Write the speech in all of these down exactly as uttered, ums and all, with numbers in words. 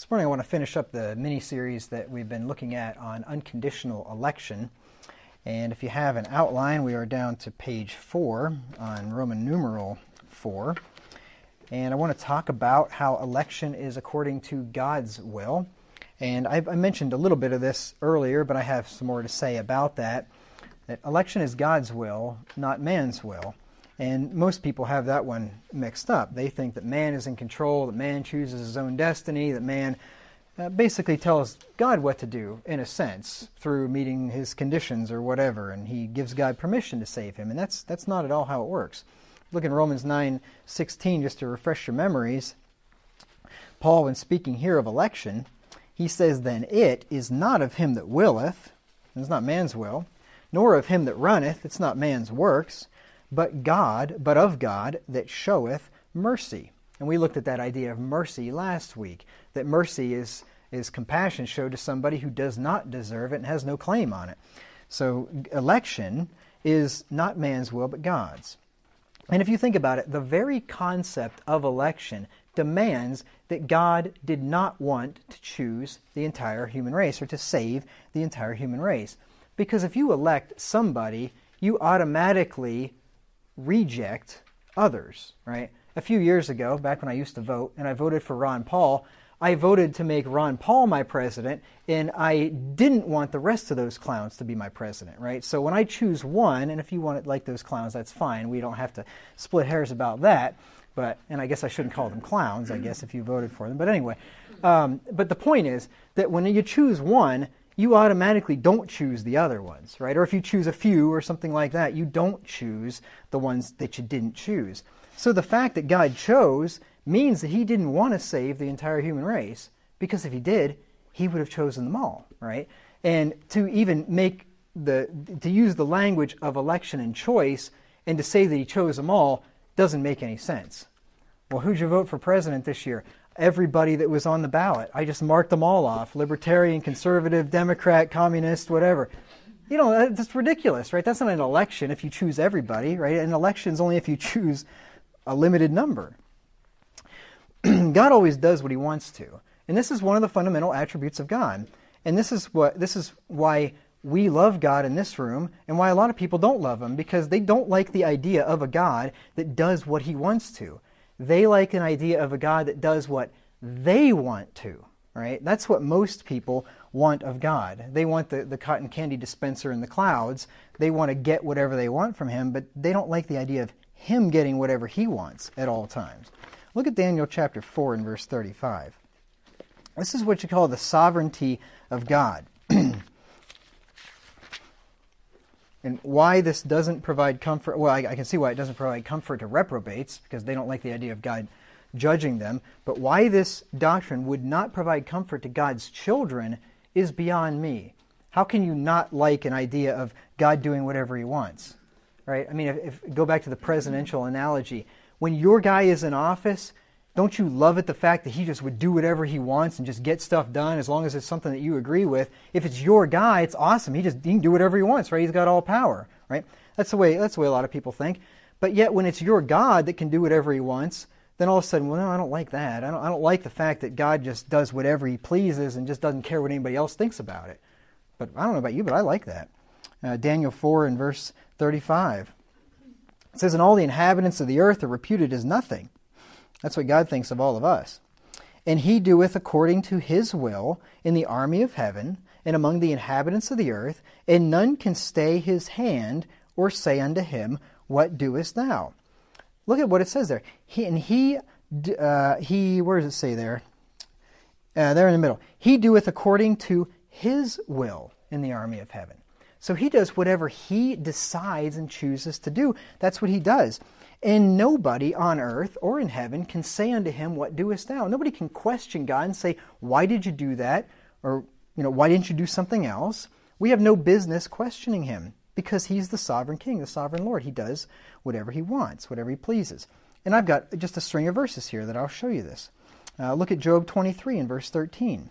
This morning I want to finish up the mini-series that we've been looking at on unconditional election. And if you have an outline, we are down to page four on Roman numeral four. And I want to talk about how election is according to God's will. And I've, I mentioned a little bit of this earlier, but I have some more to say about that. That election is God's will, not man's will. And most people have that one mixed up. They think that man is in control, that man chooses his own destiny, that man uh, basically tells God what to do, in a sense, through meeting his conditions or whatever, and he gives God permission to save him. And that's that's not at all how it works. Look in Romans nine sixteen, just to refresh your memories. Paul, when speaking here of election, he says, "Then it is not of him that willeth," it's not man's will, "nor of him that runneth," it's not man's works, but God, but of God that showeth mercy. And we looked at that idea of mercy last week, that mercy is, is compassion showed to somebody who does not deserve it and has no claim on it. So election is not man's will, but God's. And if you think about it, the very concept of election demands that God did not want to choose the entire human race or to save the entire human race. Because if you elect somebody, you automatically reject others, right? A few years ago, back when I used to vote, and I voted for Ron Paul, I voted to make Ron Paul my president, and I didn't want the rest of those clowns to be my president, right? So when I choose one, and if you want it like those clowns, that's fine. We don't have to split hairs about that. But, and I guess I shouldn't call them clowns, I guess, if you voted for them. But anyway, um, but the point is that when you choose one, you automatically don't choose the other ones, right? Or if you choose a few or something like that, you don't choose the ones that you didn't choose. So the fact that God chose means that he didn't want to save the entire human race, because if he did, he would have chosen them all, right? And to even make the, to use the language of election and choice and to say that he chose them all doesn't make any sense. Well, who'd you vote for president this year? Everybody that was on the ballot. I just marked them all off. Libertarian, conservative, Democrat, communist, whatever. You know, that's ridiculous, right? That's not an election if you choose everybody, right? An election is only if you choose a limited number. God always does what he wants to. And this is one of the fundamental attributes of God. And this is what this is why we love God in this room, and why a lot of people don't love him, because they don't like the idea of a God that does what he wants to. They like an idea of a God that does what they want to, right? That's what most people want of God. They want the, the cotton candy dispenser in the clouds. They want to get whatever they want from him, but they don't like the idea of him getting whatever he wants at all times. Look at Daniel chapter four and verse thirty-five. This is what you call the sovereignty of God. And why this doesn't provide comfort, well, I, I can see why it doesn't provide comfort to reprobates, because they don't like the idea of God judging them. But why this doctrine would not provide comfort to God's children is beyond me. How can you not like an idea of God doing whatever he wants? Right? I mean, if, if go back to the presidential analogy. When your guy is in office, don't you love it, the fact that he just would do whatever he wants and just get stuff done as long as it's something that you agree with? If it's your guy, it's awesome. He just he can do whatever he wants, right? He's got all power, right? That's the way that's the way a lot of people think. But yet when it's your God that can do whatever he wants, then all of a sudden, well, no, I don't like that. I don't I don't like the fact that God just does whatever he pleases and just doesn't care what anybody else thinks about it. But I don't know about you, but I like that. Uh, Daniel four and verse thirty-five. It says, "And all the inhabitants of the earth are reputed as nothing." That's what God thinks of all of us. "And he doeth according to his will in the army of heaven and among the inhabitants of the earth, and none can stay his hand or say unto him, What doest thou?" Look at what it says there. He, and he, uh, he, where does it say there? Uh, there in the middle. "He doeth according to his will in the army of heaven." So he does whatever he decides and chooses to do. That's what he does. "And nobody on earth or in heaven can say unto him, What doest thou?" Nobody can question God and say, "Why did you do that?" Or, you know, "Why didn't you do something else?" We have no business questioning him, because he's the sovereign king, the sovereign Lord. He does whatever he wants, whatever he pleases. And I've got just a string of verses here that I'll show you this. Uh, look at Job twenty-three and verse thirteen.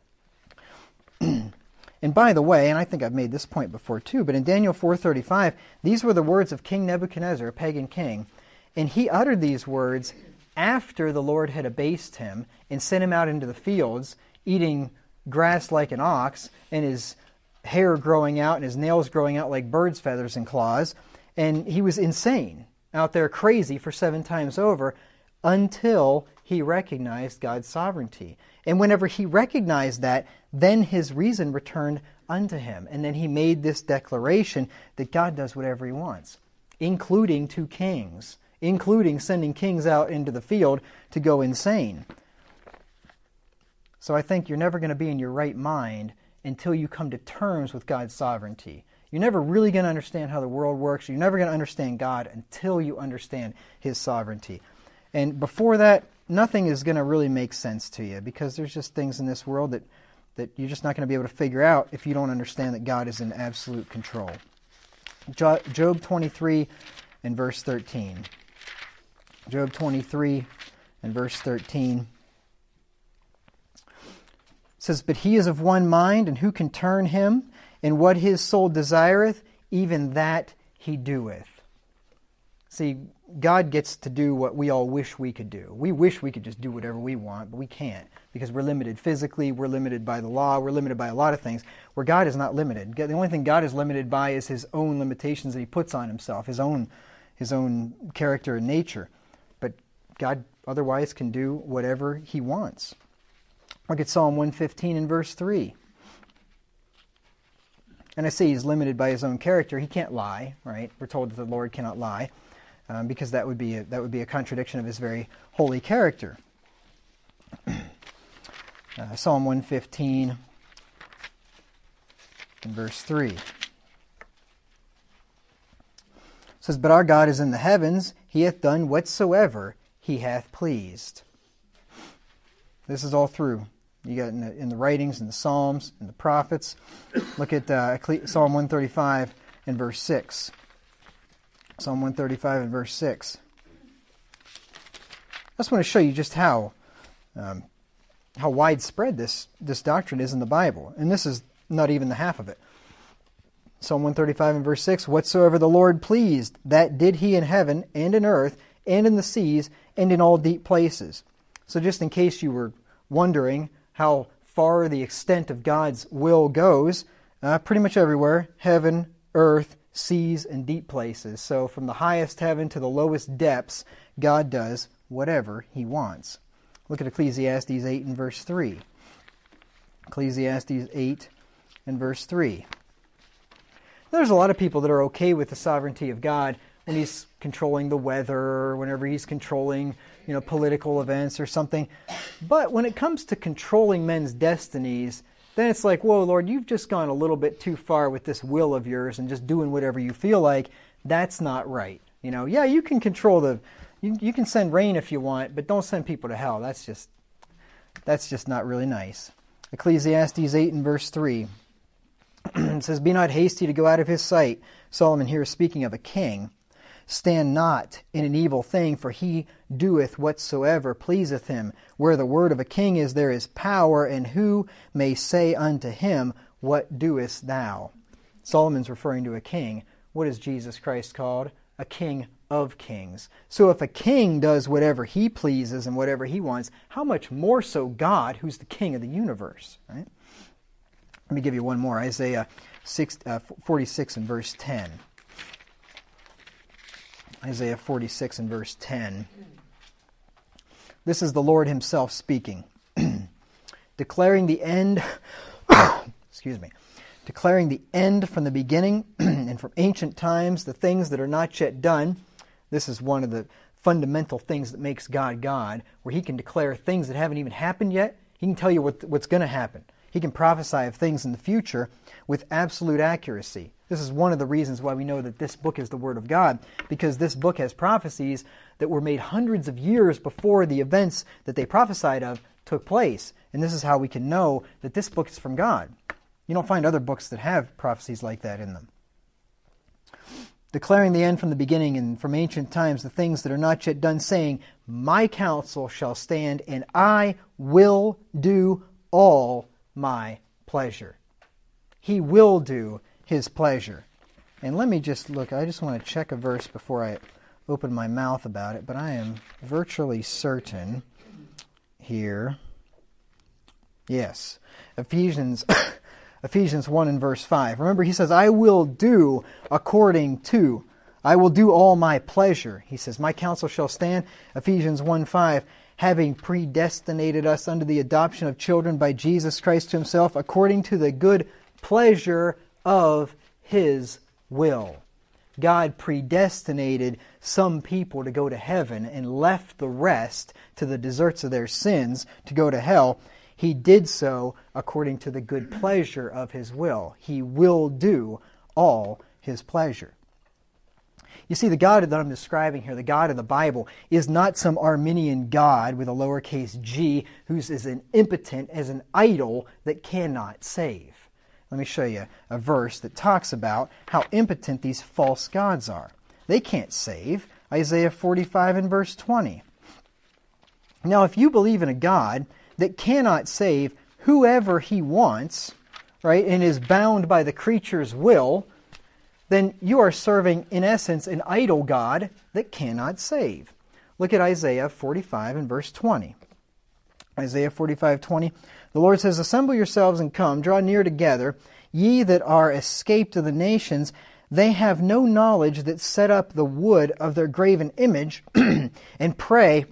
And by the way, and I think I've made this point before too, but in Daniel four thirty-five, these were the words of King Nebuchadnezzar, a pagan king. And he uttered these words after the Lord had abased him and sent him out into the fields, eating grass like an ox, and his hair growing out and his nails growing out like birds' feathers and claws. And he was insane, out there crazy for seven times over, until he recognized God's sovereignty. And whenever he recognized that, then his reason returned unto him. And then he made this declaration that God does whatever he wants, including to kings, including sending kings out into the field to go insane. So I think you're never going to be in your right mind until you come to terms with God's sovereignty. You're never really going to understand how the world works. You're never going to understand God until you understand his sovereignty. And before that, nothing is going to really make sense to you, because there's just things in this world that, that you're just not going to be able to figure out if you don't understand that God is in absolute control. Job twenty-three and verse thirteen. Job twenty-three and verse thirteen says, "But he is of one mind, and who can turn him? And what his soul desireth, even that he doeth." See, God gets to do what we all wish we could do. We wish we could just do whatever we want, but we can't, because we're limited physically, we're limited by the law, we're limited by a lot of things, where God is not limited. The only thing God is limited by is his own limitations that he puts on himself, his own, his own character and nature. But God otherwise can do whatever he wants. Look at Psalm one fifteen and verse three. And I say he's limited by his own character. He can't lie, right? We're told that the Lord cannot lie, um, because that would be a, that would be a contradiction of his very holy character. uh, Psalm one fifteen and verse three. It says, "But our God is in the heavens, he hath done whatsoever he hath pleased." This is all through. You got in the, in the writings, in the Psalms, in the prophets. Look at uh, Psalm one thirty-five and verse six. Psalm one thirty-five and verse six. I just want to show you just how um, how widespread this, this doctrine is in the Bible. And this is not even the half of it. Psalm one thirty-five and verse six, "Whatsoever the Lord pleased, that did he in heaven and in earth and in the seas and in all deep places." So just in case you were wondering how far the extent of God's will goes, uh, pretty much everywhere, heaven, earth, seas, and deep places. So from the highest heaven to the lowest depths, God does whatever he wants. Look at Ecclesiastes eight and verse three. Ecclesiastes eight and verse three. There's a lot of people that are okay with the sovereignty of God when he's controlling the weather, or whenever he's controlling, you know, political events or something. But when it comes to controlling men's destinies, then it's like, whoa, Lord, you've just gone a little bit too far with this will of yours and just doing whatever you feel like. That's not right. You know, yeah, you can control the, you, you can send rain if you want, but don't send people to hell. That's just, that's just not really nice. Ecclesiastes eight and verse three. It says, "Be not hasty to go out of his sight." Solomon here is speaking of a king. "Stand not in an evil thing, for he doeth whatsoever pleaseth him. Where the word of a king is, there is power, and who may say unto him, What doest thou?" Solomon's referring to a king. What is Jesus Christ called? A king of kings. So if a king does whatever he pleases and whatever he wants, how much more so God, who's the king of the universe, right? Let me give you one more. Isaiah six, uh, forty-six and verse ten. Isaiah forty-six and verse ten. This is the Lord himself speaking. Declaring the end, excuse me, declaring the end from the beginning and from ancient times, the things that are not yet done. This is one of the fundamental things that makes God God, where he can declare things that haven't even happened yet. He can tell you what, what's going to happen. He can prophesy of things in the future with absolute accuracy. This is one of the reasons why we know that this book is the Word of God, because this book has prophecies that were made hundreds of years before the events that they prophesied of took place. And this is how we can know that this book is from God. You don't find other books that have prophecies like that in them. Declaring the end from the beginning and from ancient times, the things that are not yet done, saying, "My counsel shall stand, and I will do all my pleasure." He will do his pleasure. And let me just look, I just want to check a verse before I open my mouth about it, but I am virtually certain here. Yes, Ephesians Ephesians one and verse five. Remember, he says, I will do according to, I will do all my pleasure. He says, my counsel shall stand. Ephesians one five, having predestinated us unto the adoption of children by Jesus Christ to himself, according to the good pleasure of his will. God predestinated some people to go to heaven and left the rest to the deserts of their sins to go to hell. He did so according to the good pleasure of his will. He will do all his pleasure. You see, the God that I'm describing here, the God of the Bible, is not some Arminian God with a lowercase g who's as an impotent as an idol that cannot save. Let me show you a verse that talks about how impotent these false gods are. They can't save. Isaiah forty-five and verse twenty. Now, if you believe in a God that cannot save whoever he wants, right, and is bound by the creature's will, then you are serving, in essence, an idol God that cannot save. Look at Isaiah forty-five and verse twenty. Isaiah forty-five twenty. The Lord says, assemble yourselves and come, draw near together, ye that are escaped of the nations. They have no knowledge that set up the wood of their graven image and pray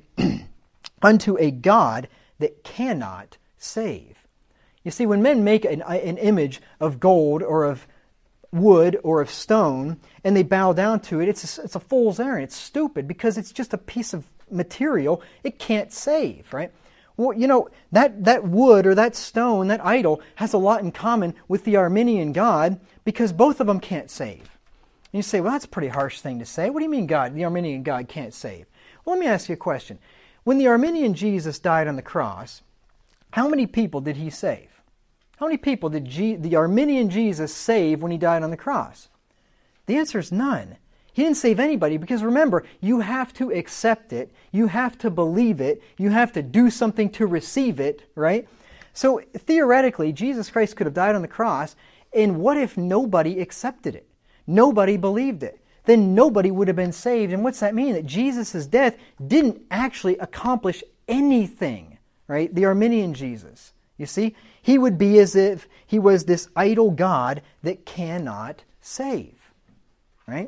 unto a God that cannot save. You see, when men make an, an image of gold or of wood or of stone and they bow down to it, it's a, it's a fool's errand. It's stupid because it's just a piece of material. It can't save, right? Well, you know, that, that wood or that stone, that idol, has a lot in common with the Arminian God because both of them can't save. And you say, well, that's a pretty harsh thing to say. What do you mean God, the Arminian God can't save? Well, let me ask you a question. When the Arminian Jesus died on the cross, how many people did he save? How many people did G- the Arminian Jesus save when he died on the cross? The answer is none. He didn't save anybody because remember, you have to accept it, you have to believe it, you have to do something to receive it, right? So theoretically, Jesus Christ could have died on the cross, and what if nobody accepted it? Nobody believed it. Then nobody would have been saved. And what's that mean? That Jesus' death didn't actually accomplish anything, right? The Arminian Jesus. You see? He would be as if he was this idol God that cannot save, right?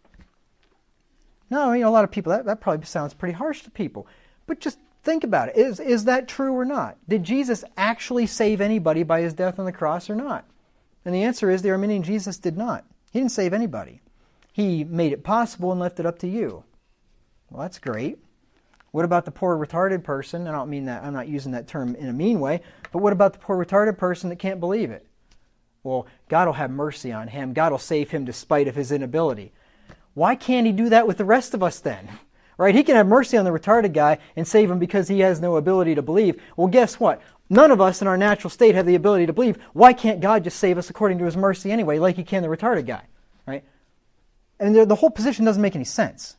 No, you know, a lot of people, that, that probably sounds pretty harsh to people. But just think about it. Is, is that true or not? Did Jesus actually save anybody by his death on the cross or not? And the answer is the Arminian Jesus did not. He didn't save anybody. He made it possible and left it up to you. Well, that's great. What about the poor retarded person? I don't mean that, I'm not using that term in a mean way, but what about the poor retarded person that can't believe it? Well, God will have mercy on him. God will save him despite of his inability. Why can't he do that with the rest of us then? Right? He can have mercy on the retarded guy and save him because he has no ability to believe. Well, guess what? None of us in our natural state have the ability to believe. Why can't God just save us according to his mercy anyway, like he can the retarded guy? Right? And the, the whole position doesn't make any sense.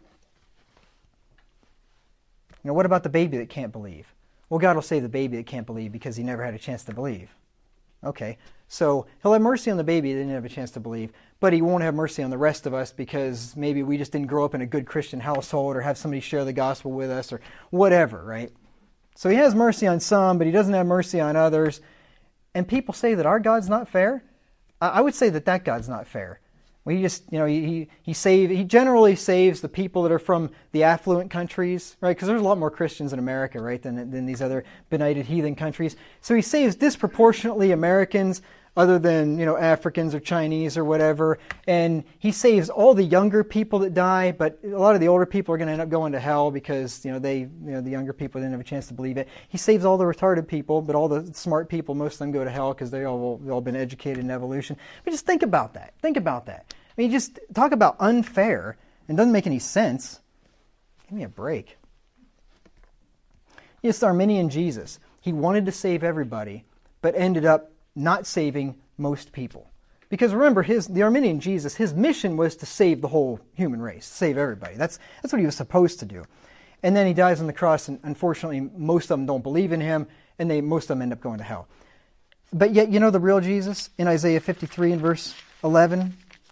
You know, what about the baby that can't believe? Well, God will save the baby that can't believe because he never had a chance to believe. Okay, so he'll have mercy on the baby that didn't have a chance to believe, but he won't have mercy on the rest of us because maybe we just didn't grow up in a good Christian household or have somebody share the gospel with us or whatever, right? So he has mercy on some, but he doesn't have mercy on others. And people say that our God's not fair. I would say that that God's not fair. Well, he just, you know, he he save he generally saves the people that are from the affluent countries, right? Because there's a lot more Christians in America, right, than than these other benighted heathen countries. So he saves disproportionately Americans, other than, you know, Africans or Chinese or whatever. And he saves all the younger people that die, but a lot of the older people are going to end up going to hell because, you know, they, you know, the younger people didn't have a chance to believe it. He saves all the retarded people, but all the smart people, most of them go to hell because they all they've all been educated in evolution. But just think about that. Think about that. I mean, just talk about unfair and doesn't make any sense. Give me a break. It's the Arminian Jesus. He wanted to save everybody, but ended up not saving most people. Because remember, his the Arminian Jesus, his mission was to save the whole human race, save everybody. That's that's what he was supposed to do. And then he dies on the cross, and unfortunately, most of them don't believe in him, and they most of them end up going to hell. But yet, you know the real Jesus in Isaiah fifty-three and verse eleven?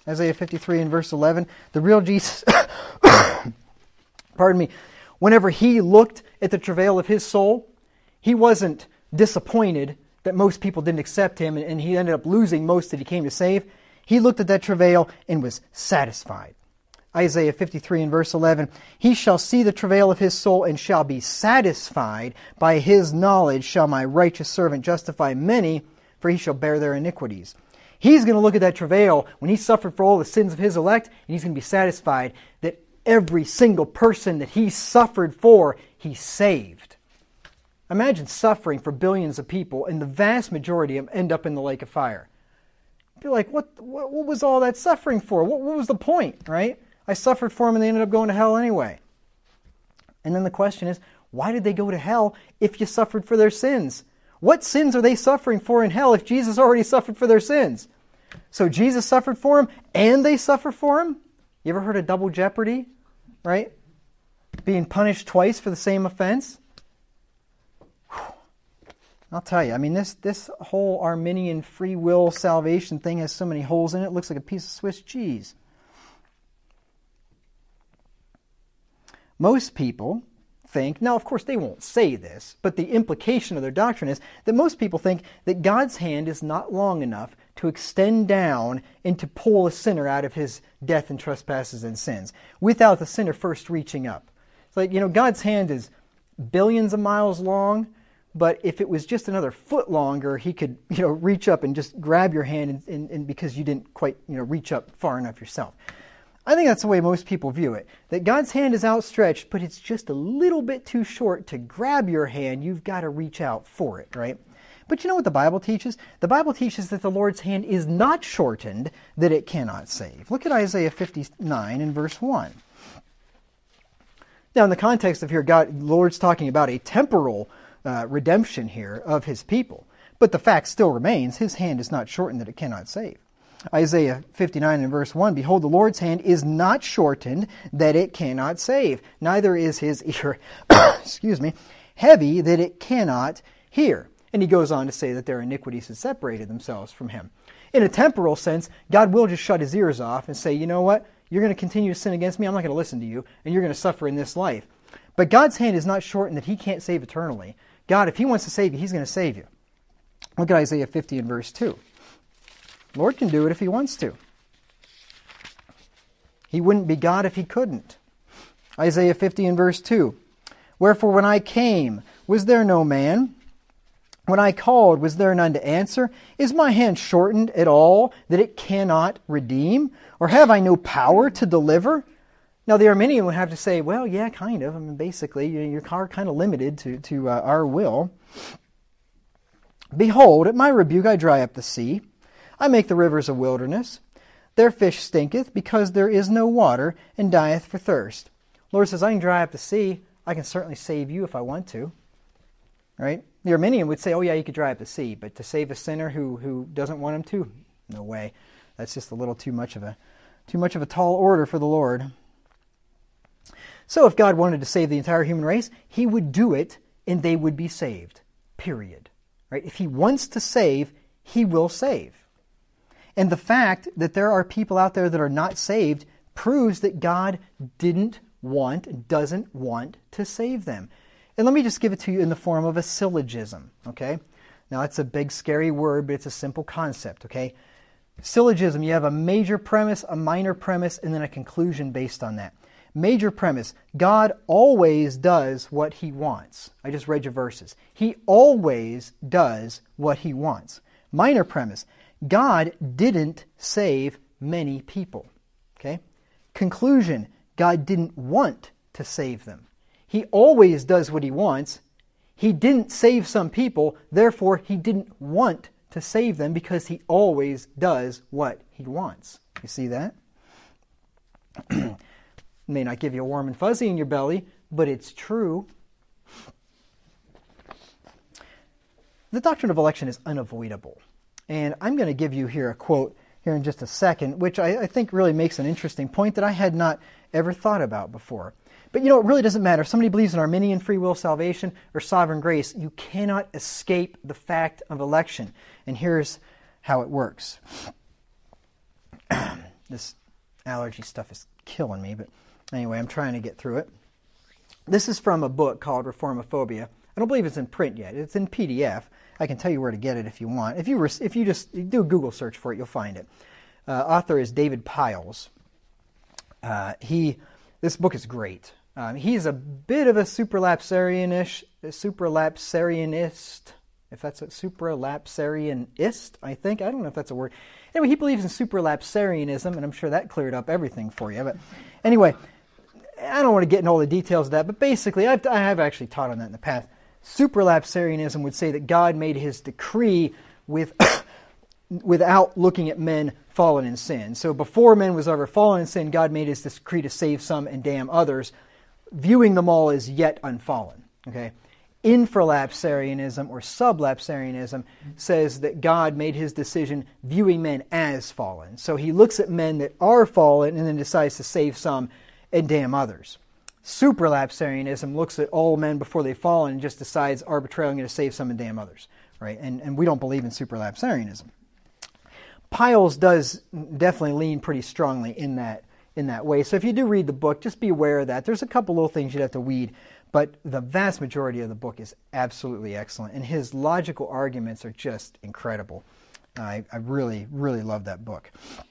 Isaiah fifty-three and verse eleven. The real Jesus, pardon me, whenever he looked at the travail of his soul, he wasn't disappointed that most people didn't accept him and he ended up losing most that he came to save. He looked at that travail and was satisfied. Isaiah fifty-three and verse eleven, he shall see the travail of his soul and shall be satisfied. By his knowledge shall my righteous servant justify many, for he shall bear their iniquities. He's going to look at that travail when he suffered for all the sins of his elect, and he's going to be satisfied that every single person that he suffered for, he saved. Imagine suffering for billions of people, and the vast majority of them end up in the lake of fire. You'd be like, what, what, what was all that suffering for? What, what was the point, right? I suffered for them and they ended up going to hell anyway. And then the question is, why did they go to hell if you suffered for their sins? What sins are they suffering for in hell if Jesus already suffered for their sins? So Jesus suffered for them and they suffer for him? You ever heard of double jeopardy? Right? Being punished twice for the same offense? Whew. I'll tell you, I mean, this, this whole Arminian free will salvation thing has so many holes in it, it looks like a piece of Swiss cheese. Most people think, now of course they won't say this, but the implication of their doctrine is that most people think that God's hand is not long enough to extend down and to pull a sinner out of his death and trespasses and sins without the sinner first reaching up. It's like, you know, God's hand is billions of miles long, but if it was just another foot longer, he could, you know, reach up and just grab your hand and, and, and because you didn't quite, you know, reach up far enough yourself. I think that's the way most people view it. That God's hand is outstretched, but it's just a little bit too short to grab your hand. You've got to reach out for it, right? But you know what the Bible teaches? The Bible teaches that the Lord's hand is not shortened, that it cannot save. Look at Isaiah fifty-nine and verse one. Now, in the context of here, God, the Lord's talking about a temporal uh, redemption here of his people. But the fact still remains, his hand is not shortened, that it cannot save. Isaiah fifty-nine and verse one, behold, the Lord's hand is not shortened, that it cannot save. Neither is his ear, excuse me, heavy, that it cannot hear. And he goes on to say that their iniquities had separated themselves from him. In a temporal sense, God will just shut his ears off and say, you know what? You're going to continue to sin against me. I'm not going to listen to you, and you're going to suffer in this life. But God's hand is not shortened that he can't save eternally. God, if he wants to save you, he's going to save you. Look at Isaiah fifty and verse two. The Lord can do it if he wants to. He wouldn't be God if he couldn't. Isaiah fifty and verse two. Wherefore when I came, was there no man? When I called, was there none to answer? Is my hand shortened at all, that it cannot redeem? Or have I no power to deliver? Now the Arminian would have to say, well, yeah, kind of. I mean, basically, you're kind of limited to, to uh, our will. Behold, at my rebuke I dry up the sea. I make the rivers a wilderness. Their fish stinketh, because there is no water, and dieth for thirst. Lord says, I can dry up the sea. I can certainly save you if I want to. Right? The Arminian would say, oh yeah, you could dry up the sea, but to save a sinner who, who doesn't want him to? No way. That's just a little too much of a too much of a tall order for the Lord. So if God wanted to save the entire human race, he would do it, and they would be saved. Period. Right? If he wants to save, he will save. And the fact that there are people out there that are not saved proves that God didn't want, doesn't want to save them. And let me just give it to you in the form of a syllogism, okay? Now, it's a big, scary word, but it's a simple concept, okay? Syllogism, you have a major premise, a minor premise, and then a conclusion based on that. Major premise, God always does what he wants. I just read your verses. He always does what he wants. Minor premise, God didn't save many people. Okay? Conclusion, God didn't want to save them. He always does what he wants. He didn't save some people, therefore he didn't want to save them because he always does what he wants. You see that? May not give you a warm and fuzzy in your belly, but it's true. The doctrine of election is unavoidable. And I'm going to give you here a quote here in just a second, which I, I think really makes an interesting point that I had not ever thought about before. But you know, it really doesn't matter. If somebody believes in Arminian free will salvation or sovereign grace, you cannot escape the fact of election. And here's how it works. this allergy stuff is killing me, but anyway, I'm trying to get through it. This is from a book called Reformophobia. I don't believe it's in print yet. It's in P D F. I can tell you where to get it if you want. If you re- if you just do a Google search for it, you'll find it. Uh, author is David Piles. Uh, he this book is great. Um, he's a bit of a supralapsarianish, a supralapsarianist, if that's a supralapsarianist, I think. I don't know if that's a word. Anyway, he believes in supralapsarianism, and I'm sure that cleared up everything for you. But anyway, I don't want to get into all the details of that, but basically, I've, I have actually taught on that in the past. Supralapsarianism would say that God made his decree with without looking at men fallen in sin. So before men was ever fallen in sin, God made his decree to save some and damn others, viewing them all as yet unfallen. Okay? Infralapsarianism or sublapsarianism says that God made his decision viewing men as fallen. So he looks at men that are fallen and then decides to save some and damn others. Supralapsarianism looks at all men before they've fallen and just decides arbitrarily I'm going to save some and damn others. Right? And, and we don't believe in supralapsarianism. Piles does definitely lean pretty strongly in that in that way. So if you do read the book, just be aware of that. There's a couple little things you'd have to weed, but the vast majority of the book is absolutely excellent, and his logical arguments are just incredible. I, I really, really love that book.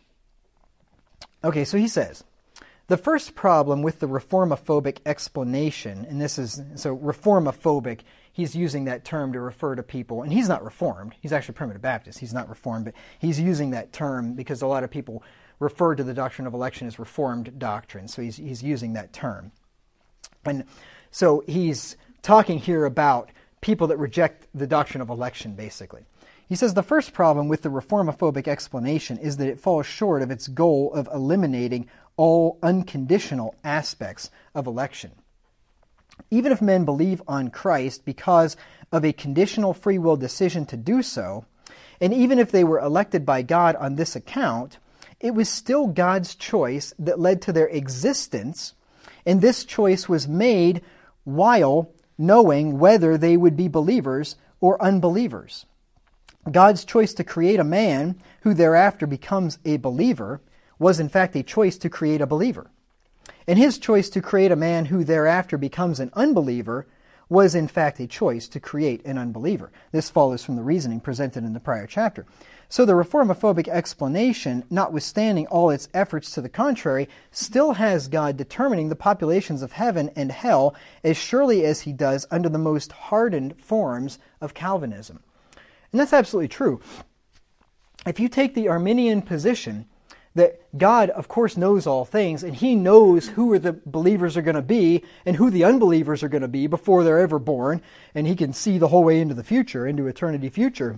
Okay, so he says, the first problem with the reformophobic explanation, and this is, so reformophobic, he's using that term to refer to people, and he's not Reformed. He's actually Primitive Baptist. He's not Reformed, but he's using that term because a lot of people refer to the doctrine of election as Reformed doctrine, so he's, he's using that term. And so he's talking here about people that reject the doctrine of election, basically. He says the first problem with the reformophobic explanation is that it falls short of its goal of eliminating all unconditional aspects of election. Even if men believe on Christ because of a conditional free will decision to do so, and even if they were elected by God on this account, it was still God's choice that led to their existence, and this choice was made while knowing whether they would be believers or unbelievers. God's choice to create a man who thereafter becomes a believer was in fact a choice to create a believer. And his choice to create a man who thereafter becomes an unbeliever was in fact a choice to create an unbeliever. This follows from the reasoning presented in the prior chapter. So the reformophobic explanation, notwithstanding all its efforts to the contrary, still has God determining the populations of heaven and hell as surely as he does under the most hardened forms of Calvinism. And that's absolutely true. If you take the Arminian position that God, of course, knows all things, and he knows who are the believers are going to be and who the unbelievers are going to be before they're ever born, and he can see the whole way into the future, into eternity future.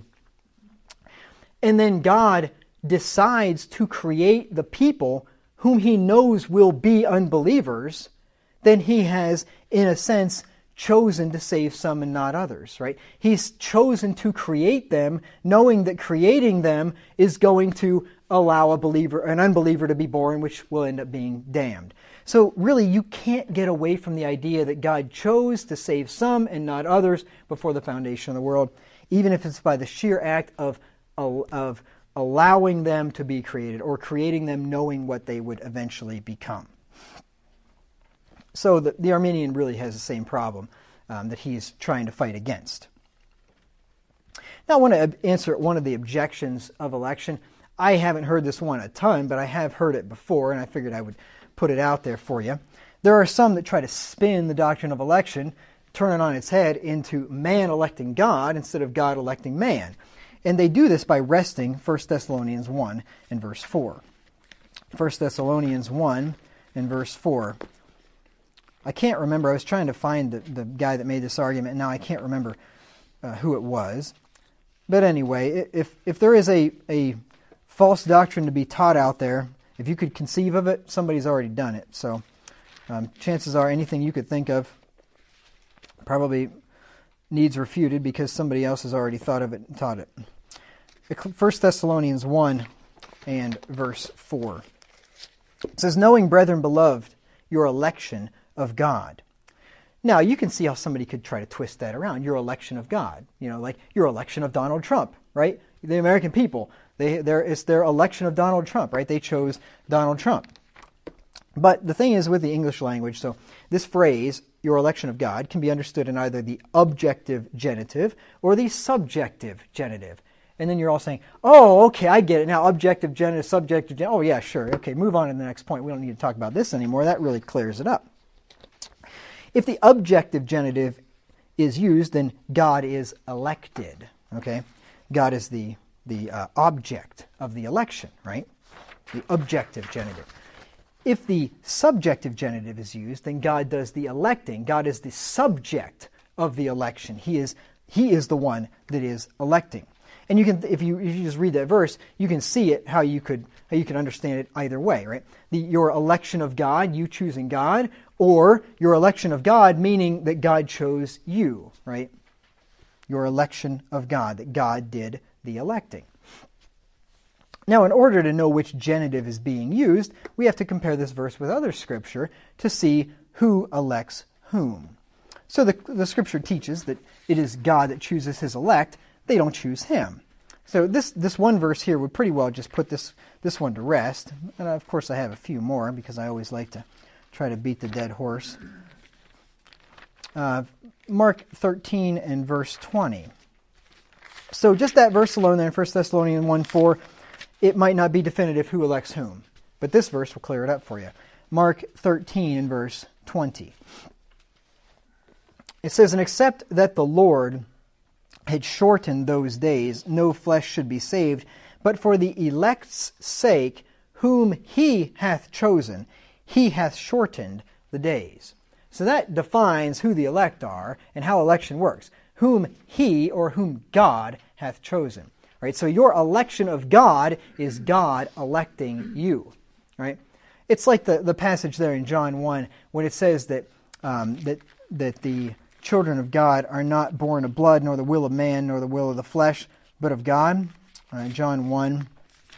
And then God decides to create the people whom he knows will be unbelievers, then he has, in a sense, chosen to save some and not others, right? He's chosen to create them, knowing that creating them is going to allow a believer, an unbeliever to be born, which will end up being damned. So really, you can't get away from the idea that God chose to save some and not others before the foundation of the world, even if it's by the sheer act of of allowing them to be created or creating them knowing what they would eventually become. So the, the Arminian really has the same problem um, that he's trying to fight against. Now I want to answer one of the objections of election. I haven't heard this one a ton, but I have heard it before, and I figured I would put it out there for you. There are some that try to spin the doctrine of election, turn it on its head into man electing God instead of God electing man. And they do this by resting First Thessalonians one and verse four. First Thessalonians one and verse four. I can't remember. I was trying to find the, the guy that made this argument, and now I can't remember uh, who it was. But anyway, if if there is a, a false doctrine to be taught out there, if you could conceive of it, somebody's already done it. So um, chances are anything you could think of probably needs refuted because somebody else has already thought of it and taught it. First Thessalonians one and verse four. It says, knowing, brethren beloved, your election of God. Now, you can see how somebody could try to twist that around. Your election of God. You know, like your election of Donald Trump, right? The American people. They, it's their election of Donald Trump, right? They chose Donald Trump. But the thing is with the English language, so this phrase, your election of God, can be understood in either the objective genitive or the subjective genitive. And then you're all saying, oh, okay, I get it now. Objective genitive, subjective genitive. Oh, yeah, sure. Okay, move on to the next point. We don't need to talk about this anymore. That really clears it up. If the objective genitive is used, then God is elected. Okay? God is the, the uh, object of the election, right? The objective genitive. If the subjective genitive is used, then God does the electing. God is the subject of the election. He is, he is the one that is electing. And you can, if you if you just read that verse, you can see it how you could how you can understand it either way, right? The, your election of God, you choosing God, or your election of God, meaning that God chose you, right? Your election of God, that God did the electing. Now, in order to know which genitive is being used, we have to compare this verse with other scripture to see who elects whom. So the, the scripture teaches that it is God that chooses his elect. They don't choose him. So this, this one verse here would pretty well just put this, this one to rest. And of course I have a few more because I always like to try to beat the dead horse. Uh, Mark thirteen and verse twenty. So just that verse alone there in First Thessalonians one four, it might not be definitive who elects whom. But this verse will clear it up for you. Mark thirteen and verse twenty. It says, and except that the Lord had shortened those days, no flesh should be saved, but for the elect's sake, whom he hath chosen, he hath shortened the days. So that defines who the elect are and how election works. Whom he or whom God hath chosen. Right? So your election of God is God electing you. Right? It's like the, the passage there in John one when it says that um, that that the children of God are not born of blood, nor the will of man, nor the will of the flesh, but of God. Uh, John one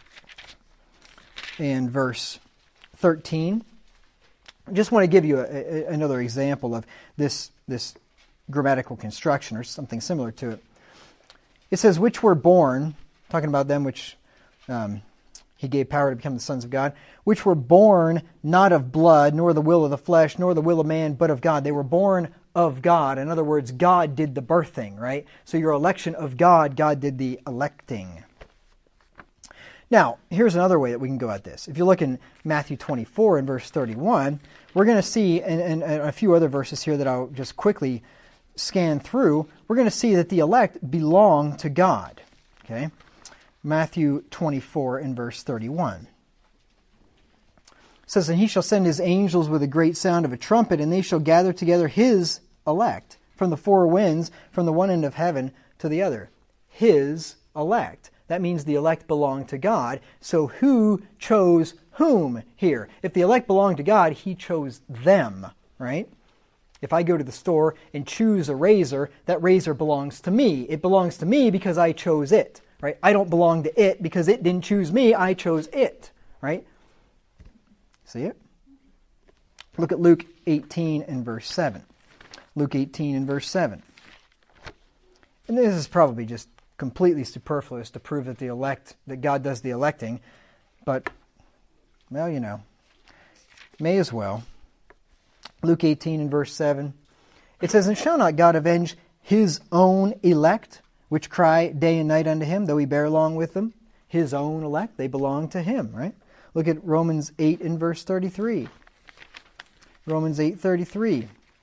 and verse thirteen. I just want to give you a, a, another example of this, this grammatical construction, or something similar to it. It says, which were born, talking about them which um, he gave power to become the sons of God, which were born not of blood, nor the will of the flesh, nor the will of man, but of God. They were born of God. In other words, God did the birthing, right? So your election of God, God did the electing. Now, here's another way that we can go at this. If you look in Matthew twenty-four and verse thirty-one, we're going to see, and, and, and a few other verses here that I'll just quickly scan through, we're going to see that the elect belong to God. Okay? Matthew twenty-four and verse thirty-one. It says, and he shall send his angels with a great sound of a trumpet, and they shall gather together his elect from the four winds, from the one end of heaven to the other. His elect. That means the elect belong to God. So who chose whom here? If the elect belong to God, he chose them, right? If I go to the store and choose a razor, that razor belongs to me. It belongs to me because I chose it, right? I don't belong to it because it didn't choose me. I chose it, right? See it? Look at Luke eighteen and verse seven. Luke eighteen and verse seven. And this is probably just completely superfluous to prove that the elect, that God does the electing, but, well, you know, may as well. Luke eighteen and verse seven. It says, and shall not God avenge his own elect, which cry day and night unto him, though he bear along with them? His own elect, they belong to him, right? Look at Romans eight and verse thirty-three. Romans eight thirty-three.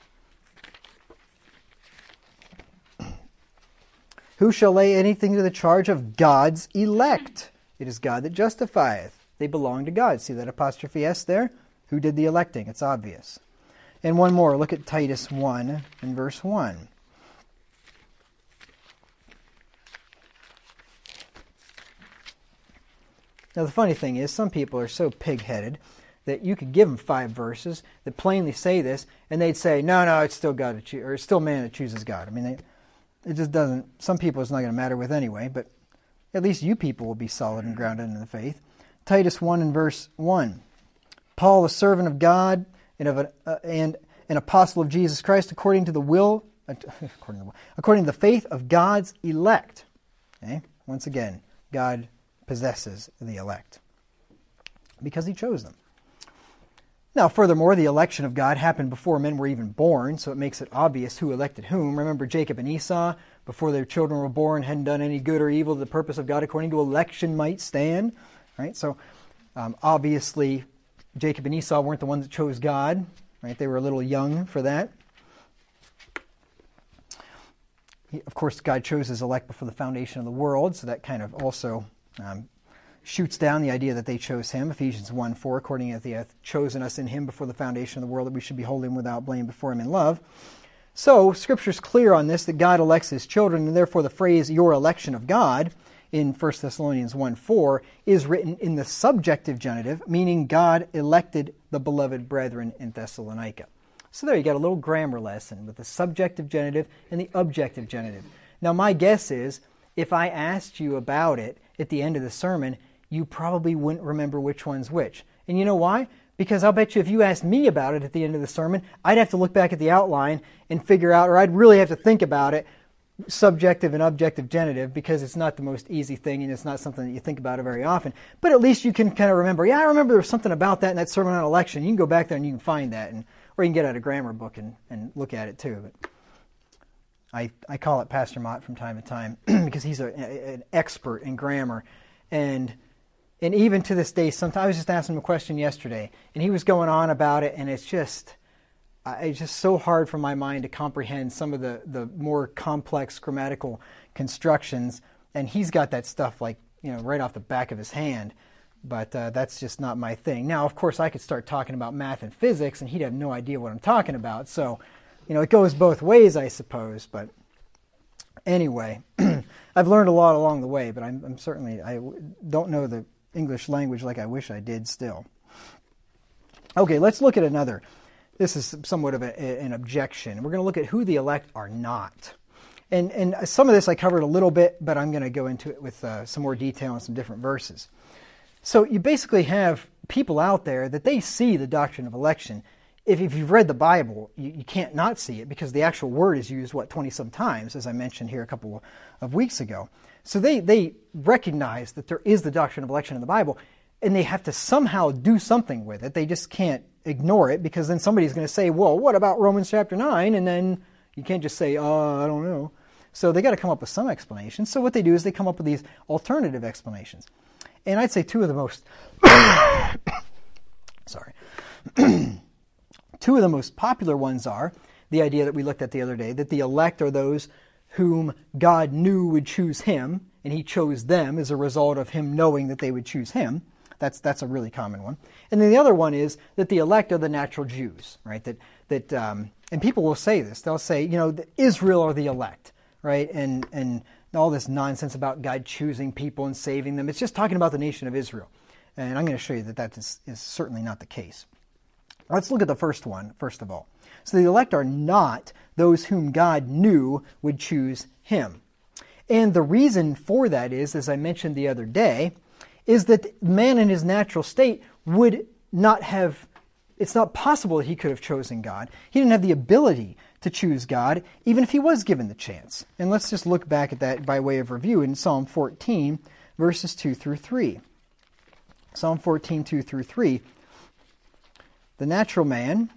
Who shall lay anything to the charge of God's elect? It is God that justifieth. They belong to God. See that apostrophe S there? Who did the electing? It's obvious. And one more. Look at Titus one and verse one. Now the funny thing is, some people are so pig-headed that you could give them five verses that plainly say this, and they'd say, no, no, it's still God, to choose, or it's still man that chooses God. I mean, they, it just doesn't, some people it's not going to matter with anyway, but at least you people will be solid and grounded in the faith. Titus one and verse one. Paul, a servant of God and of a, uh, and an apostle of Jesus Christ, according to the will, uh, according to the will, according to the faith of God's elect. Okay? Once again, God possesses the elect, because he chose them. Now, furthermore, the election of God happened before men were even born, so it makes it obvious who elected whom. Remember Jacob and Esau, before their children were born, hadn't done any good or evil. The purpose of God according to election might stand. Right? So, um, obviously, Jacob and Esau weren't the ones that chose God. Right? They were a little young for that. He, of course, God chose his elect before the foundation of the world, so that kind of also um, shoots down the idea that they chose him. Ephesians one four, according as he hath chosen us in him before the foundation of the world, that we should behold him without blame before him in love. So, Scripture's clear on this, that God elects his children, and therefore the phrase, your election of God, in First Thessalonians one four, is written in the subjective genitive, meaning God elected the beloved brethren in Thessalonica. So there you got a little grammar lesson with the subjective genitive and the objective genitive. Now, my guess is, if I asked you about it at the end of the sermon, you probably wouldn't remember which one's which. And you know why? Because I'll bet you if you asked me about it at the end of the sermon, I'd have to look back at the outline and figure out, or I'd really have to think about it, subjective and objective genitive, because it's not the most easy thing and it's not something that you think about it very often. But at least you can kind of remember, yeah, I remember there was something about that in that sermon on election. You can go back there and you can find that, and or you can get out a grammar book and, and look at it too. But I, I call it Pastor Mott from time to time because he's a, a, an expert in grammar. And And even to this day, sometimes I was just asking him a question yesterday, and he was going on about it, and it's just, uh, it's just so hard for my mind to comprehend some of the, the more complex grammatical constructions. And he's got that stuff like, you know, right off the back of his hand. But uh, that's just not my thing. Now, of course, I could start talking about math and physics, and he'd have no idea what I'm talking about. So, you know, it goes both ways, I suppose. But anyway, I've learned a lot along the way, but I'm, I'm certainly, I don't know the English language like I wish I did still. Okay, let's look at another. This is somewhat of a, an objection. We're going to look at who the elect are not. And, and some of this I covered a little bit, but I'm going to go into it with uh, some more detail on some different verses. So you basically have people out there that they see the doctrine of election. If, if you've read the Bible, you, you can't not see it because the actual word is used, what, twenty-some times, as I mentioned here a couple of weeks ago. So they, they recognize that there is the doctrine of election in the Bible, and they have to somehow do something with it. They just can't ignore it, because then somebody's going to say, well, what about Romans chapter nine? And then you can't just say, oh, I don't know. So they got to come up with some explanation. So what they do is they come up with these alternative explanations. And I'd say two of the most, sorry, two of the most popular ones are the idea that we looked at the other day, that the elect are those whom God knew would choose him, and he chose them as a result of him knowing that they would choose him. That's that's a really common one. And then the other one is that the elect are the natural Jews, right? That that um, and people will say this. They'll say, you know, Israel are the elect, right? And and all this nonsense about God choosing people and saving them. It's just talking about the nation of Israel. And I'm going to show you that that is, is certainly not the case. Let's look at the first one, first of all. So the elect are not those whom God knew would choose him. And the reason for that is, as I mentioned the other day, is that man in his natural state would not have, it's not possible that he could have chosen God. He didn't have the ability to choose God, even if he was given the chance. And let's just look back at that by way of review in Psalm fourteen, verses two through three. Psalm fourteen, two through three. The natural man,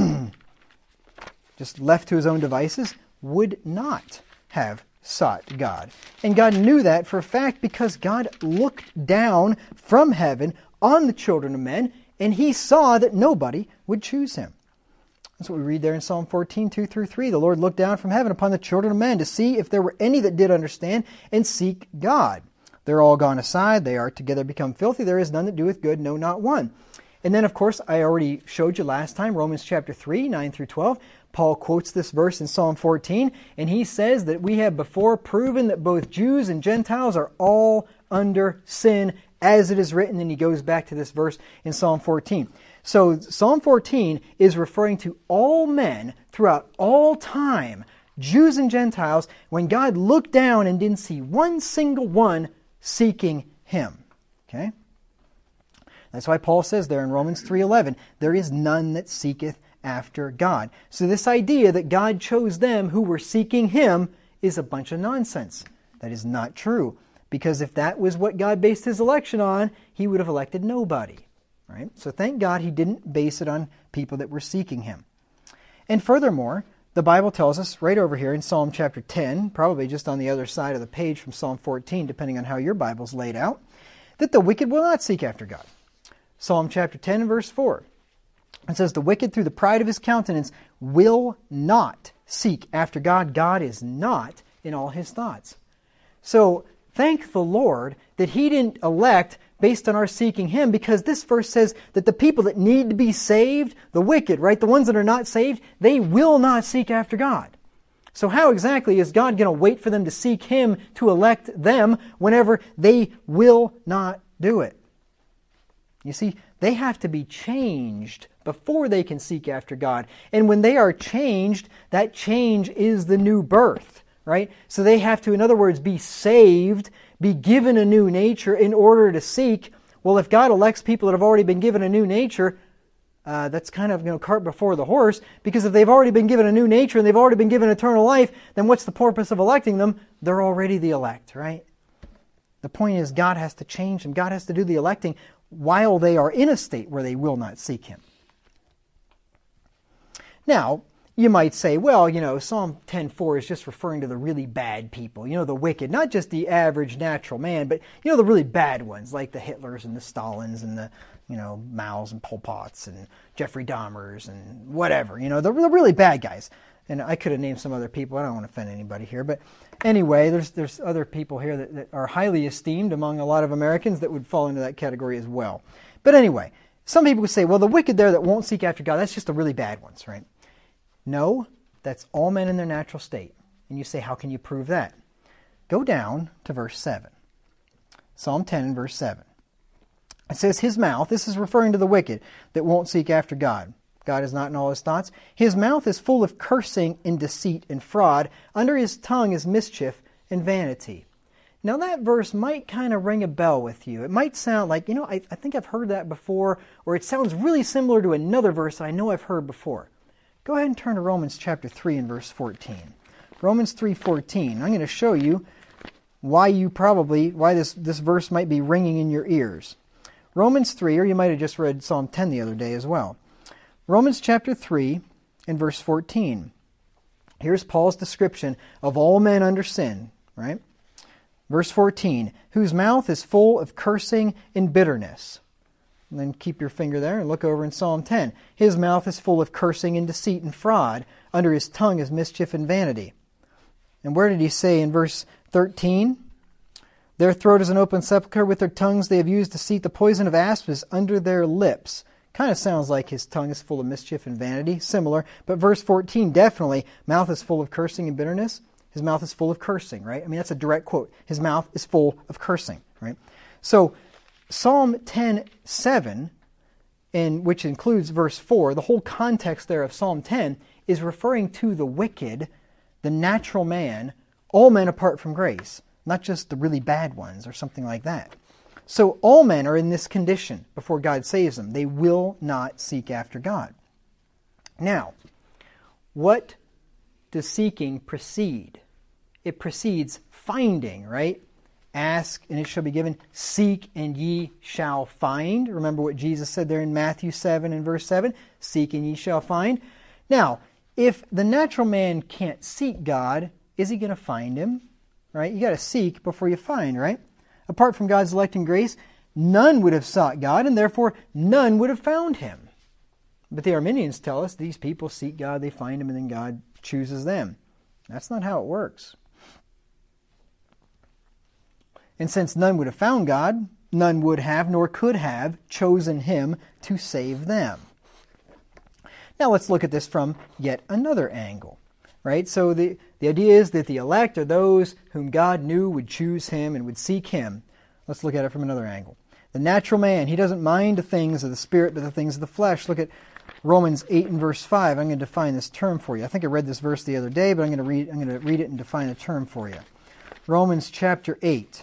just left to his own devices, would not have sought God. And God knew that for a fact because God looked down from heaven on the children of men, and he saw that nobody would choose him. That's what we read there in Psalm fourteen, two through three. The Lord looked down from heaven upon the children of men to see if there were any that did understand and seek God. They're all gone aside. They are together become filthy. There is none that doeth good, no, not one. And then, of course, I already showed you last time, Romans chapter three, nine through twelve. Paul quotes this verse in Psalm fourteen, and he says that we have before proven that both Jews and Gentiles are all under sin, as it is written, and he goes back to this verse in Psalm fourteen. So Psalm fourteen is referring to all men throughout all time, Jews and Gentiles, when God looked down and didn't see one single one seeking him. Okay? That's why Paul says there in Romans three eleven, there is none that seeketh after God. So this idea that God chose them who were seeking him is a bunch of nonsense. That is not true. Because if that was what God based his election on, he would have elected nobody. Right? So thank God he didn't base it on people that were seeking him. And furthermore, the Bible tells us right over here in Psalm chapter ten, probably just on the other side of the page from Psalm fourteen, depending on how your Bible's laid out, that the wicked will not seek after God. Psalm chapter ten and verse four. It says, the wicked through the pride of his countenance will not seek after God. God is not in all his thoughts. So thank the Lord that he didn't elect based on our seeking him, because this verse says that the people that need to be saved, the wicked, right, the ones that are not saved, they will not seek after God. So how exactly is God going to wait for them to seek him to elect them whenever they will not do it? You see, they have to be changed before they can seek after God. And when they are changed, that change is the new birth, right? So they have to, in other words, be saved, be given a new nature in order to seek. Well, if God elects people that have already been given a new nature, uh, that's kind of, you know, cart before the horse, because if they've already been given a new nature and they've already been given eternal life, then what's the purpose of electing them? They're already the elect, right? The point is God has to change them. God has to do the electing while they are in a state where they will not seek him. Now, you might say, well, you know, Psalm ten four is just referring to the really bad people, you know, the wicked, not just the average natural man, but, you know, the really bad ones, like the Hitlers and the Stalins and the, you know, Maos and Pol Pots and Jeffrey Dahmers and whatever, you know, the, the really bad guys. And I could have named some other people. I don't want to offend anybody here. But anyway, there's there's other people here that, that are highly esteemed among a lot of Americans that would fall into that category as well. But anyway, some people would say, well, the wicked there that won't seek after God, that's just the really bad ones, right? No, that's all men in their natural state. And you say, how can you prove that? Go down to verse seven. Psalm ten and verse seven. It says, his mouth, this is referring to the wicked that won't seek after God. God is not in all his thoughts. His mouth is full of cursing and deceit and fraud. Under his tongue is mischief and vanity. Now that verse might kind of ring a bell with you. It might sound like, you know, I, I think I've heard that before, or it sounds really similar to another verse that I know I've heard before. Go ahead and turn to Romans chapter three and verse fourteen. Romans three fourteen. I'm going to show you why you probably, why this, this verse might be ringing in your ears. Romans three, or you might have just read Psalm ten the other day as well. Romans chapter three and verse fourteen. Here's Paul's description of all men under sin, right? Verse fourteen, whose mouth is full of cursing and bitterness. And then keep your finger there and look over in Psalm ten. His mouth is full of cursing and deceit and fraud. Under his tongue is mischief and vanity. And where did he say in verse thirteen? Their throat is an open sepulchre. With their tongues they have used deceit. The poison of asps under their lips. Kind of sounds like his tongue is full of mischief and vanity. Similar. But verse fourteen, definitely, mouth is full of cursing and bitterness. His mouth is full of cursing, right? I mean, that's a direct quote. His mouth is full of cursing, right? So, Psalm ten seven, in, which includes verse four, the whole context there of Psalm ten is referring to the wicked, the natural man, all men apart from grace, not just the really bad ones or something like that. So all men are in this condition before God saves them. They will not seek after God. Now, what does seeking precede? It precedes finding, right? Ask and it shall be given. Seek and ye shall find. Remember what Jesus said there in Matthew seven and verse seven? Seek and ye shall find. Now, if the natural man can't seek God, is he going to find him? Right? You got to seek before you find, right? Apart from God's electing grace, none would have sought God, and therefore none would have found him. But the Arminians tell us these people seek God, they find him, and then God chooses them. That's not how it works. And since none would have found God, none would have, nor could have, chosen him to save them. Now let's look at this from yet another angle. Right? So the, the idea is that the elect are those whom God knew would choose him and would seek him. Let's look at it from another angle. The natural man, he doesn't mind the things of the spirit, but the things of the flesh. Look at Romans eight and verse five. I'm going to define this term for you. I think I read this verse the other day, but I'm going to read, I'm going to read it and define a term for you. Romans chapter eight.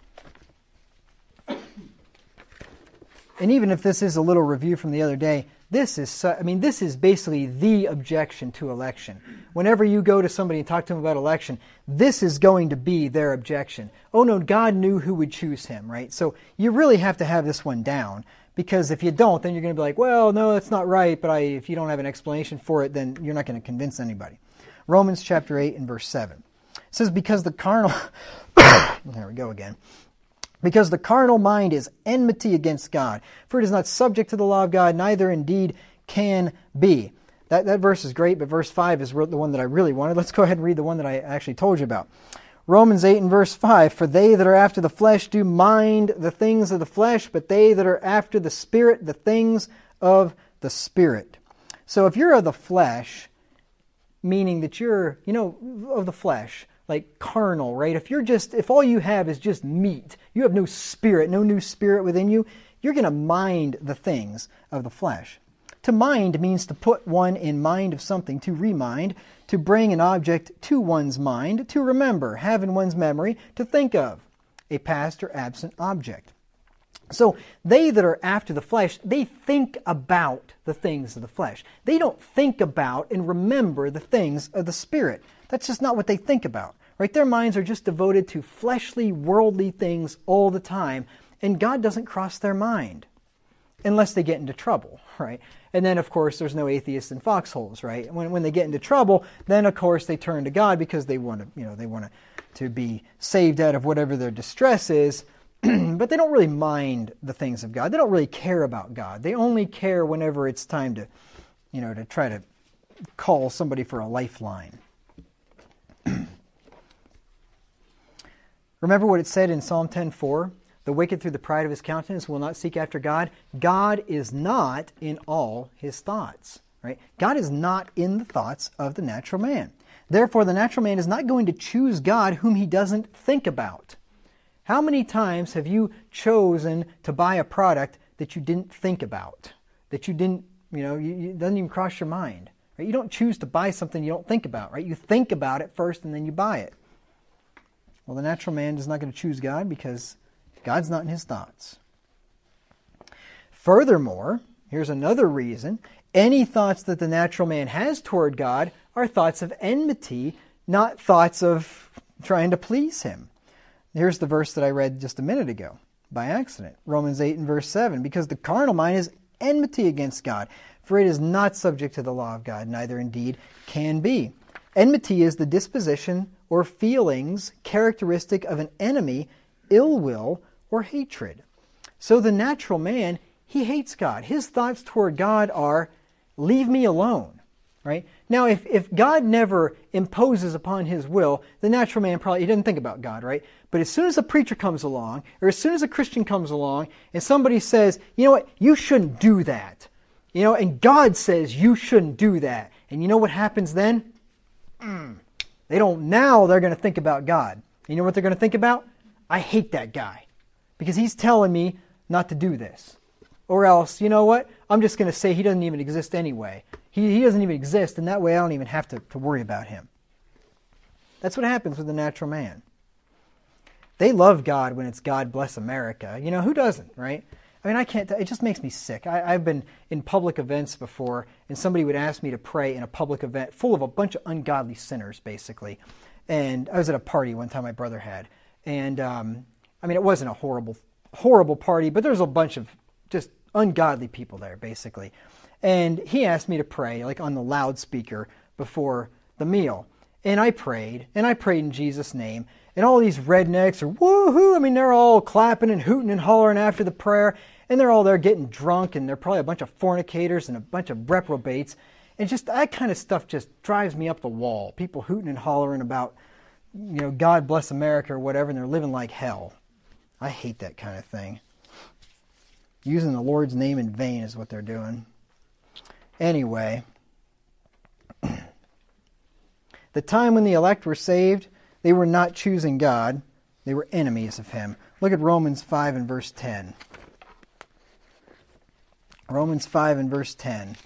And even if this is a little review from the other day, this is, so, I mean, this is basically the objection to election. Whenever you go to somebody and talk to them about election, this is going to be their objection. Oh no, God knew who would choose him, right? So you really have to have this one down, because if you don't, then you're going to be like, well, no, that's not right, but I, if you don't have an explanation for it, then you're not going to convince anybody. Romans chapter eight and verse seven. It says, because the carnal, there we go again. Because the carnal mind is enmity against God, for it is not subject to the law of God, neither indeed can be. That, that verse is great, but verse five is the one that I really wanted. Let's go ahead and read the one that I actually told you about. Romans eight and verse five, for they that are after the flesh do mind the things of the flesh, but they that are after the Spirit, the things of the Spirit. So if you're of the flesh, meaning that you're, you know, of the flesh, like carnal, right? If you're just, if all you have is just meat, you have no spirit, no new spirit within you, you're going to mind the things of the flesh. To mind means to put one in mind of something, to remind, to bring an object to one's mind, to remember, have in one's memory, to think of, a past or absent object. So they that are after the flesh, they think about the things of the flesh. They don't think about and remember the things of the Spirit. That's just not what they think about, right? Their minds are just devoted to fleshly, worldly things all the time, and God doesn't cross their mind unless they get into trouble, right? And then, of course, there's no atheists in foxholes, right? When when they get into trouble, then, of course, they turn to God because they want to, you know, they want to, to be saved out of whatever their distress is, but they don't really mind the things of God. They don't really care about God. They only care whenever it's time to, you know, to try to call somebody for a lifeline. Remember what it said in Psalm ten four? The wicked through the pride of his countenance will not seek after God. God is not in all his thoughts, right? God is not in the thoughts of the natural man. Therefore, the natural man is not going to choose God whom he doesn't think about. How many times have you chosen to buy a product that you didn't think about? That you didn't, you know, you, you, it doesn't even cross your mind, right? You don't choose to buy something you don't think about, right? You think about it first and then you buy it. Well, the natural man is not going to choose God because God's not in his thoughts. Furthermore, here's another reason. Any thoughts that the natural man has toward God are thoughts of enmity, not thoughts of trying to please him. Here's the verse that I read just a minute ago by accident. Romans eight and verse seven. Because the carnal mind is enmity against God, for it is not subject to the law of God, neither indeed can be. Enmity is the disposition or feelings characteristic of an enemy, ill will, or hatred. So the natural man, he hates God. His thoughts toward God are, leave me alone. Right? Now, if, if God never imposes upon his will, the natural man probably, he doesn't think about God, right? But as soon as a preacher comes along, or as soon as a Christian comes along, and somebody says, you know what, you shouldn't do that. You know, and God says you shouldn't do that. And you know what happens then? Mm. They don't, now they're going to think about God. You know what they're going to think about? I hate that guy because he's telling me not to do this. Or else, you know what? I'm just going to say he doesn't even exist anyway. He, he doesn't even exist, and that way I don't even have to, to worry about him. That's what happens with the natural man. They love God when it's God bless America. You know, who doesn't, right? I mean, I can't, it just makes me sick. I, I've been in public events before, and somebody would ask me to pray in a public event full of a bunch of ungodly sinners, basically. And I was at a party one time my brother had. And, um, I mean, it wasn't a horrible, horrible party, but there was a bunch of just ungodly people there, basically. And he asked me to pray, like on the loudspeaker before the meal. And I prayed, and I prayed in Jesus' name. And all these rednecks are woohoo! I mean, they're all clapping and hooting and hollering after the prayer. And they're all there getting drunk, and they're probably a bunch of fornicators and a bunch of reprobates. And just that kind of stuff just drives me up the wall. People hooting and hollering about, you know, God bless America or whatever, and they're living like hell. I hate that kind of thing. Using the Lord's name in vain is what they're doing. Anyway, the time when the elect were saved, they were not choosing God. They were enemies of him. Look at Romans five and verse ten. Romans five and verse ten.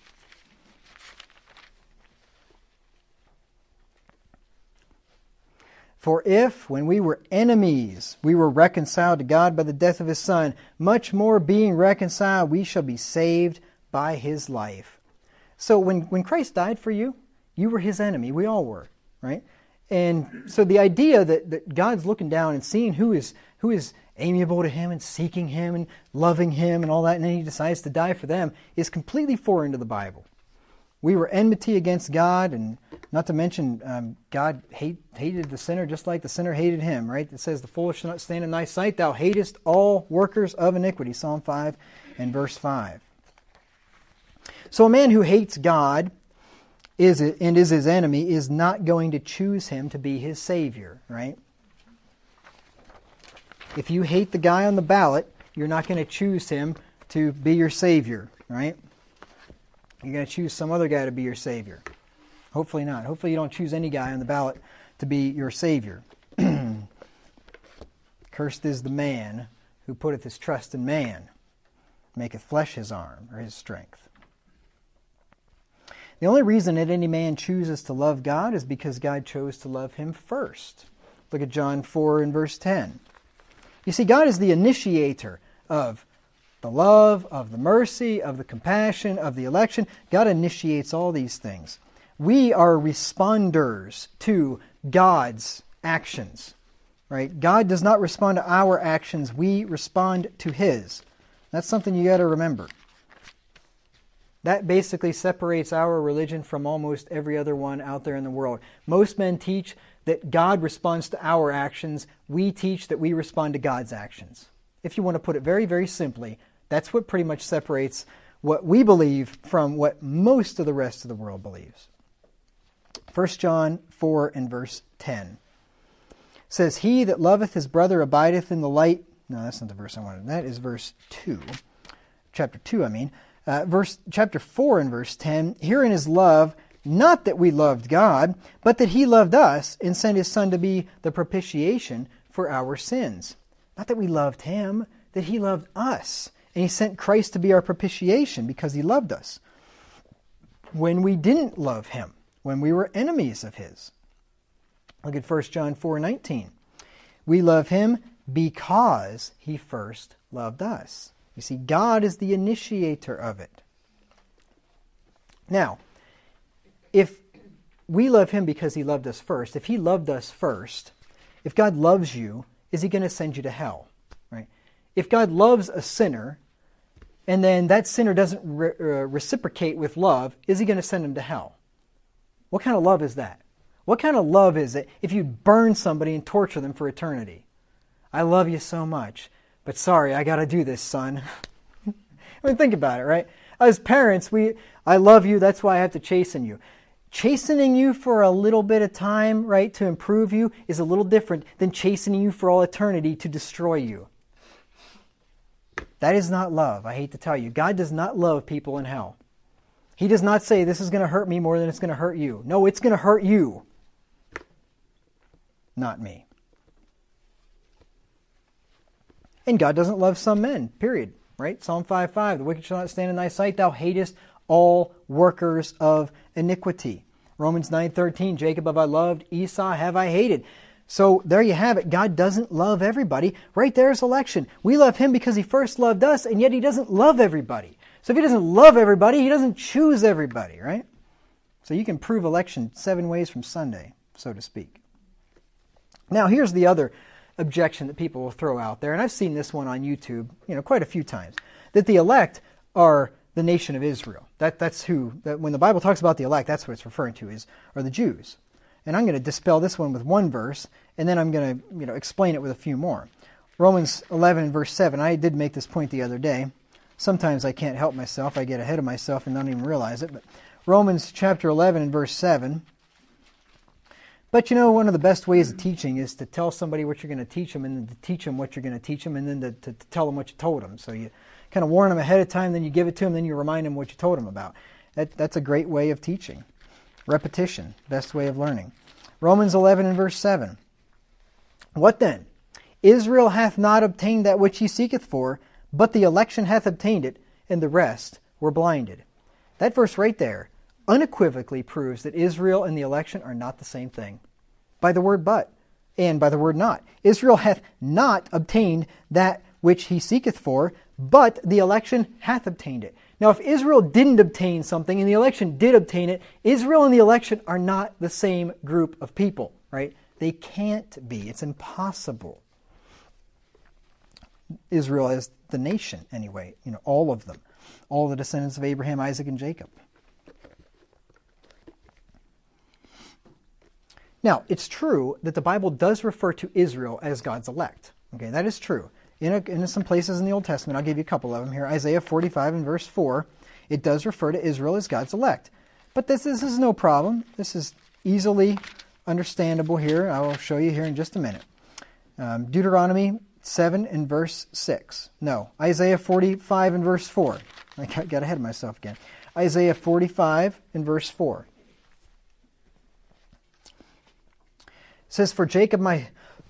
For if, when we were enemies, we were reconciled to God by the death of his Son, much more being reconciled, we shall be saved by his life. So when, when Christ died for you, you were his enemy. We all were, right? And so the idea that, that God's looking down and seeing who is who is amiable to him and seeking him and loving him and all that, and then he decides to die for them, is completely foreign to the Bible. We were enmity against God, and not to mention um, God hate, hated the sinner just like the sinner hated him, right? It says, the foolish shall not stand in thy sight. Thou hatest all workers of iniquity, Psalm five and verse five. So a man who hates God is and is his enemy is not going to choose him to be his Savior, right? If you hate the guy on the ballot, you're not going to choose him to be your Savior, right? You're going to choose some other guy to be your Savior. Hopefully not. Hopefully you don't choose any guy on the ballot to be your Savior. Cursed is the man who putteth his trust in man, maketh flesh his arm, or his strength. The only reason that any man chooses to love God is because God chose to love him first. Look at John four and verse ten. You see, God is the initiator of the love, of the mercy, of the compassion, of the election. God initiates all these things. We are responders to God's actions, right? God does not respond to our actions. We respond to his. That's something you got to remember. That basically separates our religion from almost every other one out there in the world. Most men teach that God responds to our actions. We teach that we respond to God's actions. If you want to put it very, very simply, that's what pretty much separates what we believe from what most of the rest of the world believes. First John four and verse ten says, he that loveth his brother abideth in the light. No, that's not the verse I wanted. That is verse two. Chapter two, I mean. Uh, verse chapter four and verse ten, herein is love, not that we loved God, but that he loved us and sent his Son to be the propitiation for our sins. Not that we loved him, that he loved us. And he sent Christ to be our propitiation because he loved us when we didn't love him, when we were enemies of his. Look at First John four nineteen. We love him because he first loved us. You see, God is the initiator of it. Now, if we love him because he loved us first, if he loved us first, if God loves you, is he going to send you to hell? Right? If God loves a sinner, and then that sinner doesn't re- uh, reciprocate with love, is he going to send him to hell? What kind of love is that? What kind of love is it if you burn somebody and torture them for eternity? I love you so much, but sorry, I got to do this, son. I mean, think about it, right? As parents, we, I love you, that's why I have to chasten you. Chastening you for a little bit of time, right, to improve you is a little different than chastening you for all eternity to destroy you. That is not love, I hate to tell you. God does not love people in hell. He does not say, this is going to hurt me more than it's going to hurt you. No, it's going to hurt you, not me. And God doesn't love some men, period. Right? Psalm five five, the wicked shall not stand in thy sight. Thou hatest all workers of iniquity. Romans nine thirteen, Jacob have I loved, Esau have I hated. So there you have it. God doesn't love everybody. Right there's election. We love him because he first loved us, and yet he doesn't love everybody. So if he doesn't love everybody, he doesn't choose everybody, right? So you can prove election seven ways from Sunday, so to speak. Now here's the other objection that people will throw out there, and I've seen this one on YouTube, you know, quite a few times, that the elect are the nation of Israel. That that's who, that when the Bible talks about the elect, that's what it's referring to, is are the Jews. And I'm going to dispel this one with one verse, and then I'm going to, you know, explain it with a few more. Romans eleven and verse seven. I did make this point the other day. Sometimes I can't help myself. I get ahead of myself and don't even realize it. But Romans chapter eleven and verse seven. But you know, one of the best ways of teaching is to tell somebody what you're going to teach them, and then to teach them what you're going to teach them, and then to, to, to tell them what you told them. So you kind of warn them ahead of time, then you give it to them, then you remind them what you told them about. That, that's a great way of teaching. Repetition, best way of learning. Romans eleven and verse seven. What then? Israel hath not obtained that which he seeketh for, but the election hath obtained it, and the rest were blinded. That verse right there unequivocally proves that Israel and the election are not the same thing. By the word but, and by the word not. Israel hath not obtained that which he seeketh for, but the election hath obtained it. Now, if Israel didn't obtain something and the election did obtain it, Israel and the election are not the same group of people, right? They can't be. It's impossible. Israel as the nation, anyway, you know, all of them, all the descendants of Abraham, Isaac, and Jacob. Now, it's true that the Bible does refer to Israel as God's elect. Okay, that is true. In, a, in some places in the Old Testament, I'll give you a couple of them here. Isaiah forty-five and verse four, it does refer to Israel as God's elect. But this, this is no problem. This is easily understandable here. I will show you here in just a minute. Um, Deuteronomy seven and verse six. No, Isaiah forty-five and verse four. I got, got ahead of myself again. Isaiah forty-five and verse four. It says, For Jacob my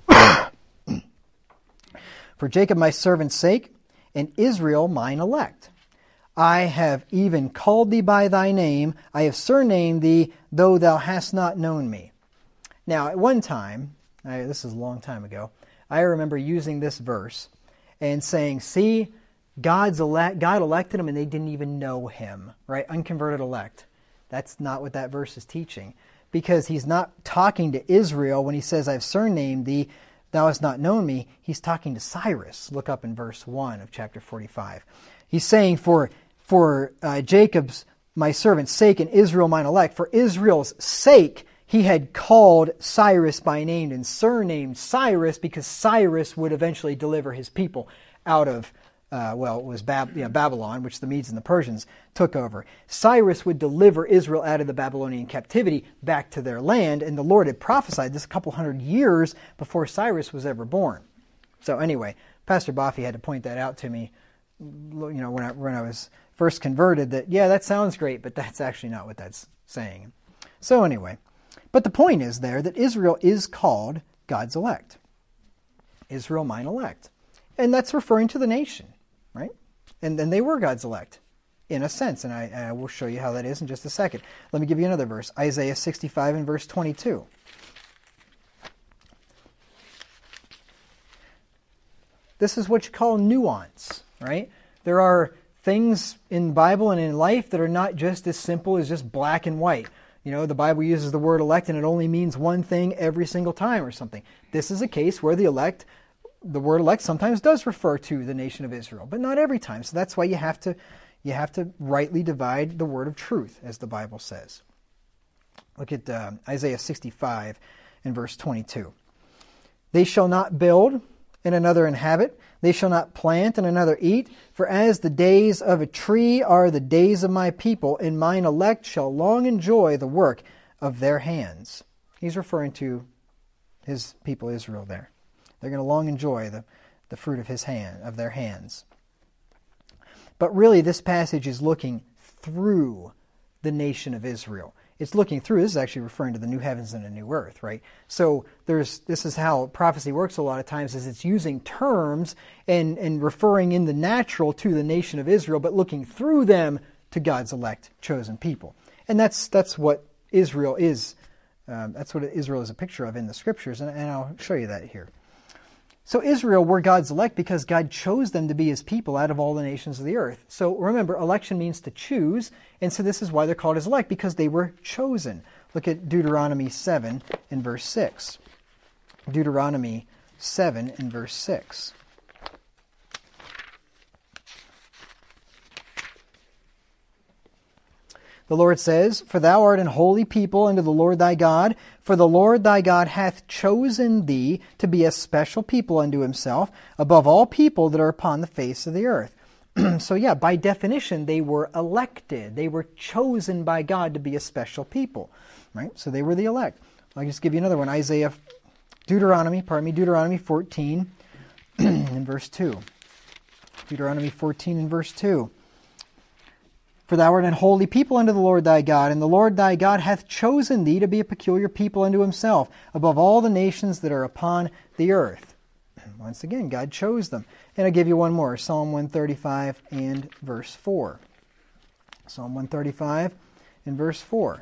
For Jacob my servant's sake, and Israel mine elect. I have even called thee by thy name, I have surnamed thee, though thou hast not known me. Now, at one time, I, this is a long time ago, I remember using this verse and saying, see, God's elect, God elected them and they didn't even know him, right? Unconverted elect. That's not what that verse is teaching. Because he's not talking to Israel when he says, I've surnamed thee, thou hast not known me. He's talking to Cyrus. Look up in verse one of chapter forty-five. He's saying, for, for uh, Jacob's, my servant's sake, and Israel mine elect, for Israel's sake, he had called Cyrus by name and surnamed Cyrus because Cyrus would eventually deliver his people out of, uh, well, it was Bab- yeah, Babylon, which the Medes and the Persians took over. Cyrus would deliver Israel out of the Babylonian captivity back to their land, and the Lord had prophesied this a couple hundred years before Cyrus was ever born. So anyway, Pastor Boffey had to point that out to me, you know, when I, when I was first converted, that, yeah, that sounds great, but that's actually not what that's saying. So anyway, but the point is there that Israel is called God's elect. Israel mine elect. And that's referring to the nation, right? And then they were God's elect, in a sense. And I, I will show you how that is in just a second. Let me give you another verse. Isaiah sixty-five and verse twenty-two. This is what you call nuance, right? There are things in the Bible and in life that are not just as simple as just black and white. You know, the Bible uses the word elect and it only means one thing every single time or something. This is a case where the elect, the word elect sometimes does refer to the nation of Israel, but not every time. So that's why you have to, you have to rightly divide the word of truth, as the Bible says. Look at uh, Isaiah sixty-five and verse twenty-two. They shall not build and another inhabit. They shall not plant and another eat. For as the days of a tree are the days of my people, and mine elect shall long enjoy the work of their hands. He's referring to his people Israel there. They're going to long enjoy the, the fruit of his hand, of their hands. But really, this passage is looking through the nation of Israel. It's looking through. This is actually referring to the new heavens and the new earth, right? So there's this is how prophecy works a lot of times, is it's using terms and, and referring in the natural to the nation of Israel, but looking through them to God's elect, chosen people. And that's that's what Israel is. Um, that's what Israel is a picture of in the Scriptures, and, and I'll show you that here. So Israel were God's elect because God chose them to be his people out of all the nations of the earth. So remember, election means to choose, and so this is why they're called his elect, because they were chosen. Look at Deuteronomy seven and verse six. Deuteronomy seven and verse six. The Lord says, For thou art an holy people unto the Lord thy God, for the Lord thy God hath chosen thee to be a special people unto himself, above all people that are upon the face of the earth. So yeah, by definition, they were elected. They were chosen by God to be a special people, right? So they were the elect. I'll just give you another one. Isaiah, Deuteronomy, pardon me, Deuteronomy fourteen and verse two. Deuteronomy fourteen and verse two. For thou art an holy people unto the Lord thy God, and the Lord thy God hath chosen thee to be a peculiar people unto himself, above all the nations that are upon the earth. Once again, God chose them. And I'll give you one more, Psalm one thirty-five and verse four. Psalm one thirty-five and verse four.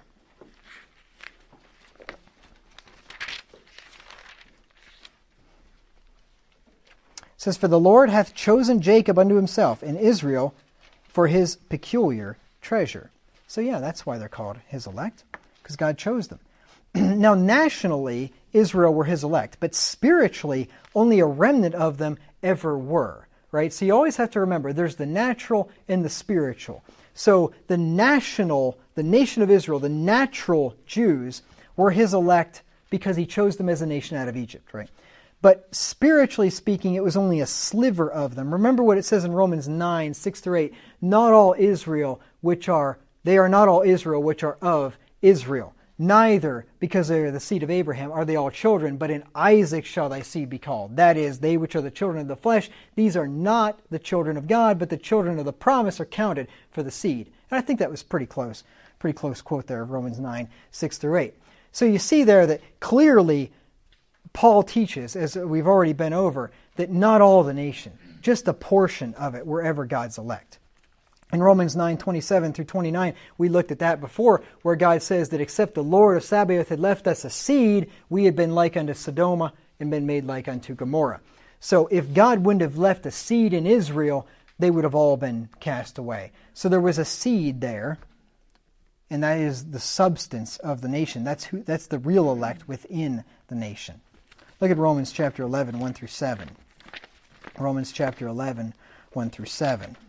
It says, For the Lord hath chosen Jacob unto himself, and Israel for his peculiar treasure. So yeah, that's why they're called his elect, because God chose them. Now, nationally, Israel were his elect, but spiritually, only a remnant of them ever were, right? So you always have to remember, there's the natural and the spiritual. So the national, the nation of Israel, the natural Jews, were his elect because he chose them as a nation out of Egypt, right? But spiritually speaking, it was only a sliver of them. Remember what it says in Romans nine, six through eight. Not all Israel, which are, they are not all Israel, which are of Israel. Neither, because they are the seed of Abraham, are they all children, but in Isaac shall thy seed be called. That is, they which are the children of the flesh, these are not the children of God, but the children of the promise are counted for the seed. And I think that was pretty close. Pretty close quote there of Romans nine, six through eight. So you see there that clearly Paul teaches, as we've already been over, that not all the nation, just a portion of it were ever God's elect. In Romans nine, twenty-seven through twenty-nine, we looked at that before, where God says that except the Lord of Sabaoth had left us a seed, we had been like unto Sodom and been made like unto Gomorrah. So if God wouldn't have left a seed in Israel, they would have all been cast away. So there was a seed there, and that is the substance of the nation. That's who. That's the real elect within the nation. Look at Romans chapter eleven, one through seven. Romans chapter eleven, one through seven.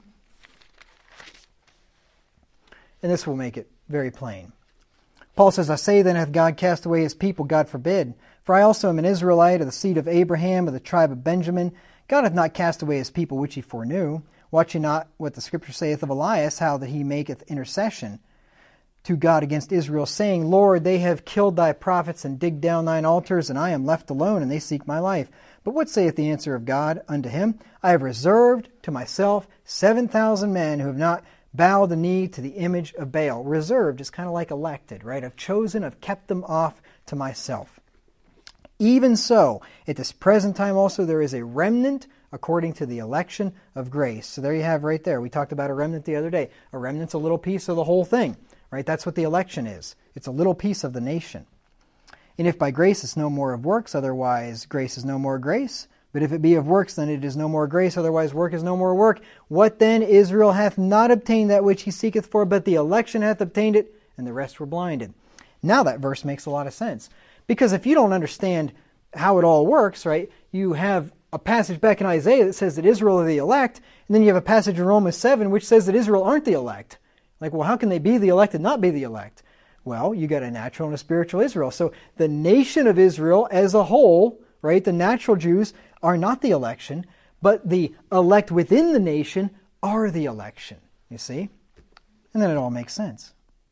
And this will make it very plain. Paul says, I say then, hath God cast away his people? God forbid. For I also am an Israelite of the seed of Abraham, of the tribe of Benjamin. God hath not cast away his people which he foreknew. Watch ye not what the Scripture saith of Elias, how that he maketh intercession to God against Israel, saying, Lord, they have killed thy prophets and digged down thine altars, and I am left alone, and they seek my life. But what saith the answer of God unto him? I have reserved to myself seven thousand men who have not bow the knee to the image of Baal. Reserved is kind of like elected, right? I've chosen, I've kept them off to myself. Even so, at this present time also there is a remnant according to the election of grace. So there you have right there. We talked about a remnant the other day. A remnant's a little piece of the whole thing, right? That's what the election is. It's a little piece of the nation. And if by grace it's no more of works, otherwise grace is no more grace. But if it be of works, then it is no more grace, otherwise work is no more work. What then? Israel hath not obtained that which he seeketh for, but the election hath obtained it, and the rest were blinded. Now that verse makes a lot of sense. Because if you don't understand how it all works, right, you have a passage back in Isaiah that says that Israel are the elect, and then you have a passage in Romans seven which says that Israel aren't the elect. Like, well, how can they be the elect and not be the elect? Well, you got a natural and a spiritual Israel. So the nation of Israel as a whole, right, the natural Jews are not the election, but the elect within the nation are the election, you see? And then it all makes sense.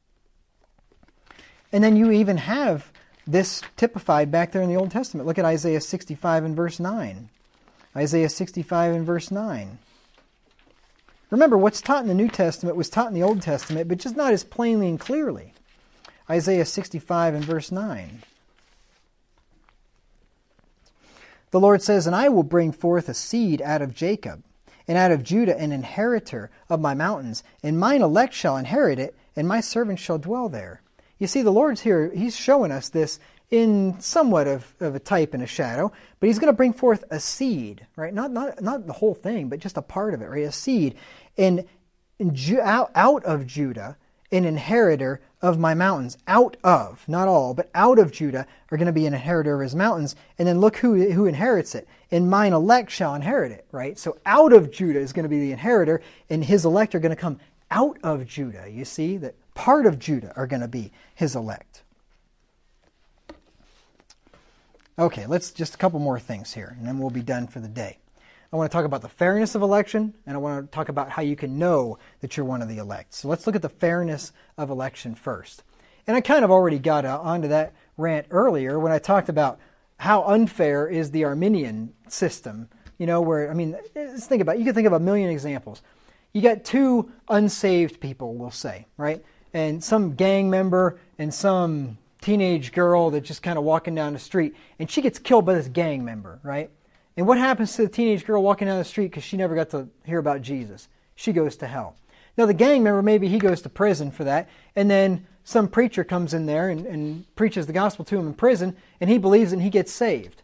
And then you even have this typified back there in the Old Testament. Look at Isaiah sixty-five and verse nine. Isaiah sixty-five and verse nine. Remember, what's taught in the New Testament was taught in the Old Testament, but just not as plainly and clearly. Isaiah sixty-five and verse nine. The Lord says, And I will bring forth a seed out of Jacob, and out of Judah an inheritor of my mountains, and mine elect shall inherit it, and my servants shall dwell there. You see, the Lord's here, he's showing us this in somewhat of, of a type and a shadow, but he's going to bring forth a seed, right? Not not not the whole thing, but just a part of it, right? A seed. And, and Ju- out, out of Judah, an inheritor of my mountains. Out of, not all, but out of Judah are going to be an inheritor of his mountains. And then look who, who inherits it. And mine elect shall inherit it, right? So out of Judah is going to be the inheritor, and his elect are going to come out of Judah. You see that part of Judah are going to be his elect. Okay, let's just a couple more things here, and then we'll be done for the day. I want to talk about the fairness of election, and I want to talk about how you can know that you're one of the elect. So let's look at the fairness of election first. And I kind of already got uh, onto that rant earlier when I talked about how unfair is the Arminian system. You know, where, I mean, let's think about it. You can think of a million examples. You got two unsaved people, we'll say, right? And some gang member and some teenage girl that's just kind of walking down the street, and she gets killed by this gang member, right? And what happens to the teenage girl walking down the street because she never got to hear about Jesus? She goes to hell. Now the gang member, maybe he goes to prison for that, and then some preacher comes in there and, and preaches the gospel to him in prison, and he believes and he gets saved.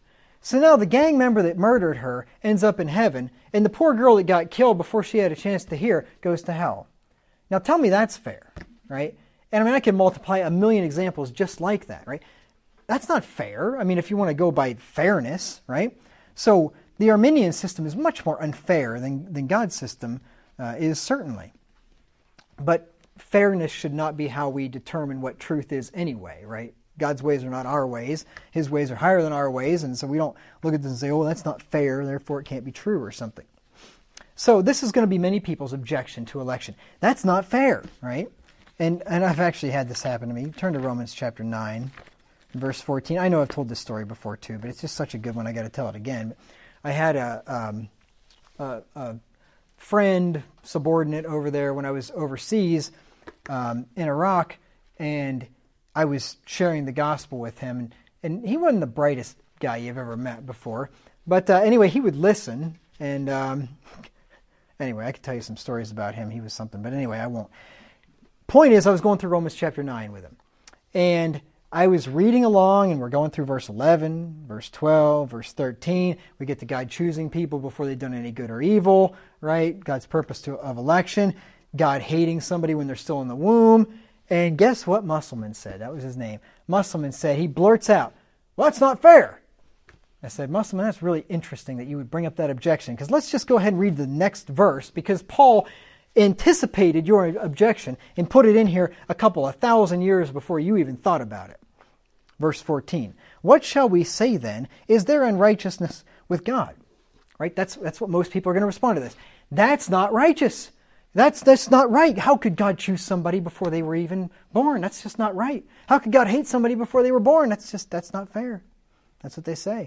So now the gang member that murdered her ends up in heaven, and the poor girl that got killed before she had a chance to hear goes to hell. Now tell me that's fair, right? And I mean, I can multiply a million examples just like that, right? That's not fair. I mean, if you want to go by fairness, right? So the Arminian system is much more unfair than, than God's system uh, is certainly. But fairness should not be how we determine what truth is anyway, right? God's ways are not our ways. His ways are higher than our ways, and so we don't look at this and say, oh, that's not fair, therefore it can't be true or something. So this is going to be many people's objection to election. That's not fair, right? And and I've actually had this happen to me. Turn to Romans chapter nine, verse fourteen. I know I've told this story before too, but it's just such a good one, I got to tell it again. I had a, um, a, a friend, subordinate over there when I was overseas um, in Iraq, and I was sharing the gospel with him, and, and he wasn't the brightest guy you've ever met before. But uh, anyway, he would listen, and um, anyway, I could tell you some stories about him. He was something, but anyway, I won't. Point is, I was going through Romans chapter nine with him, and I was reading along, and we're going through verse eleven, verse twelve, verse thirteen. We get to God choosing people before they've done any good or evil, right? God's purpose to, of election, God hating somebody when they're still in the womb. And guess what Musselman said? That was his name. Musselman said, he blurts out, well, that's not fair. I said, Musselman, that's really interesting that you would bring up that objection, because let's just go ahead and read the next verse, because Paul anticipated your objection and put it in here a couple of thousand years before you even thought about it. Verse fourteen, what shall we say then? Is there unrighteousness with God? Right? That's, that's what most people are going to respond to this. That's not righteous. That's that's not right. How could God choose somebody before they were even born? That's just not right. How could God hate somebody before they were born? That's just that's not fair. That's what they say.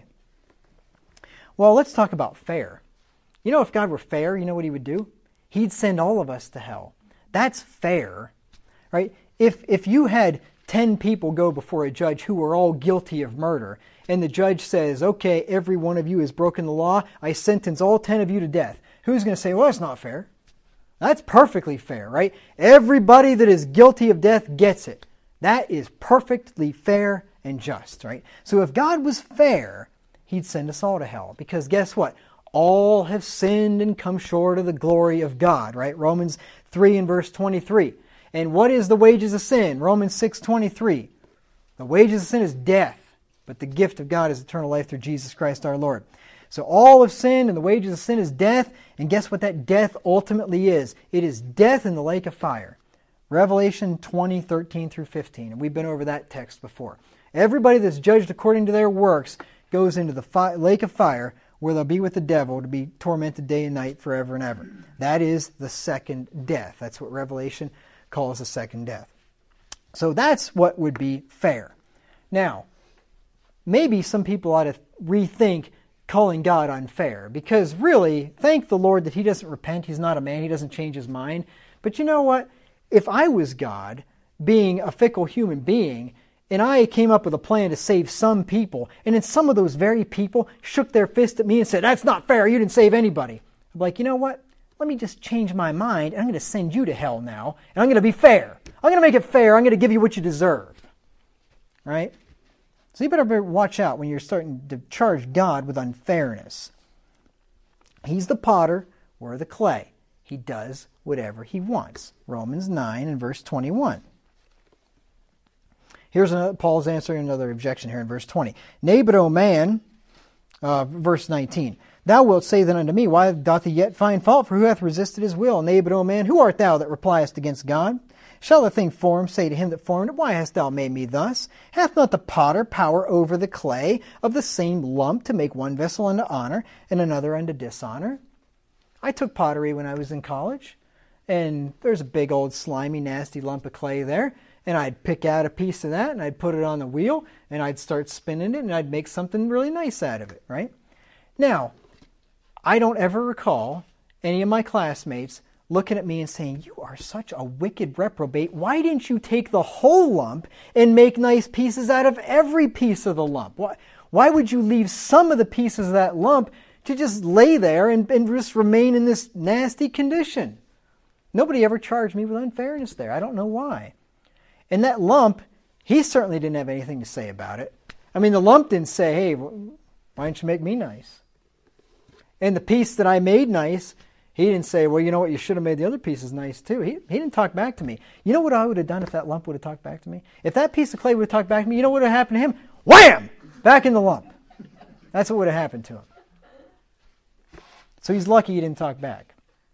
Well, let's talk about fair. You know, if God were fair, you know what he would do? He'd send all of us to hell. That's fair, right? If if you had ten people go before a judge who were all guilty of murder, and the judge says, okay, every one of you has broken the law, I sentence all ten of you to death. Who's going to say, well, that's not fair? That's perfectly fair, right? Everybody that is guilty of death gets it. That is perfectly fair and just, right? So if God was fair, he'd send us all to hell. Because guess what? All have sinned and come short of the glory of God, right? Romans three and verse twenty-three. And what is the wages of sin? Romans six twenty-three. The wages of sin is death, but the gift of God is eternal life through Jesus Christ our Lord. So all have sinned, and the wages of sin is death. And guess what that death ultimately is? It is death in the lake of fire. Revelation twenty, thirteen through fifteen. And we've been over that text before. Everybody that's judged according to their works goes into the fi- lake of fire, where they'll be with the devil to be tormented day and night forever and ever. That is the second death. That's what Revelation calls the second death. So that's what would be fair. Now, maybe some people ought to rethink calling God unfair, because really, thank the Lord that he doesn't repent. He's not a man. He doesn't change his mind. But you know what? If I was God, being a fickle human being, and I came up with a plan to save some people, and then some of those very people shook their fist at me and said, that's not fair, you didn't save anybody. I'm like, you know what? Let me just change my mind, and I'm going to send you to hell now, and I'm going to be fair. I'm going to make it fair. I'm going to give you what you deserve. Right? So you better watch out when you're starting to charge God with unfairness. He's the potter, we're the clay. He does whatever he wants. Romans nine and verse twenty-one. Here's another, Paul's answering another objection here in verse twenty. Nay, but, O man, uh, verse nineteen, thou wilt say then unto me, why doth he yet find fault? For who hath resisted his will? Nay, but, O man, who art thou that repliest against God? Shall the thing formed say to him that formed it, why hast thou made me thus? Hath not the potter power over the clay of the same lump to make one vessel unto honor and another unto dishonor? I took pottery when I was in college, and there's a big old slimy, nasty lump of clay there. And I'd pick out a piece of that, and I'd put it on the wheel, and I'd start spinning it, and I'd make something really nice out of it, right? Now, I don't ever recall any of my classmates looking at me and saying, you are such a wicked reprobate. Why didn't you take the whole lump and make nice pieces out of every piece of the lump? Why, why would you leave some of the pieces of that lump to just lay there and, and just remain in this nasty condition? Nobody ever charged me with unfairness there. I don't know why. And that lump, he certainly didn't have anything to say about it. I mean, the lump didn't say, hey, Why didn't you make me nice? And the piece that I made nice, he didn't say, well, you know what, you should have made the other pieces nice too. He, he didn't talk back to me. You know what I would have done if that lump would have talked back to me? If that piece of clay would have talked back to me, you know what would have happened to him? Wham! Back in the lump. That's what would have happened to him. So he's lucky he didn't talk back.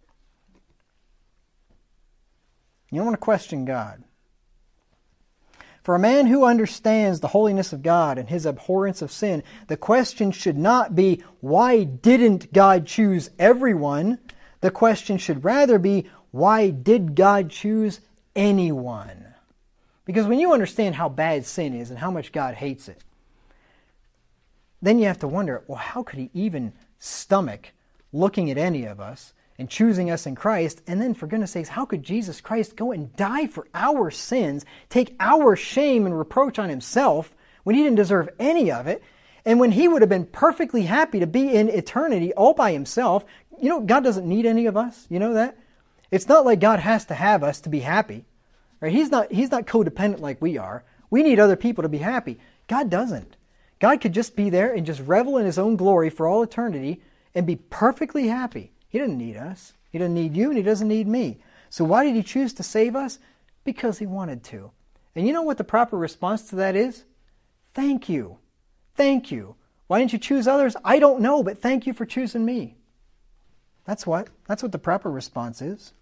You don't want to question God. For a man who understands the holiness of God and his abhorrence of sin, the question should not be, why didn't God choose everyone? The question should rather be, why did God choose anyone? Because when you understand how bad sin is and how much God hates it, then you have to wonder, well, how could he even stomach looking at any of us and choosing us in Christ? And then, for goodness sakes, how could Jesus Christ go and die for our sins, take our shame and reproach on himself when he didn't deserve any of it, and when he would have been perfectly happy to be in eternity all by himself? You know, God doesn't need any of us. You know that? It's not like God has to have us to be happy. Right? He's not, he's not codependent like we are. We need other people to be happy. God doesn't. God could just be there and just revel in his own glory for all eternity and be perfectly happy. He doesn't need us. He doesn't need you, and he doesn't need me. So why did he choose to save us? Because he wanted to. And you know what the proper response to that is? Thank you. Thank you. Why didn't you choose others? I don't know, but thank you for choosing me. That's what. That's what the proper response is.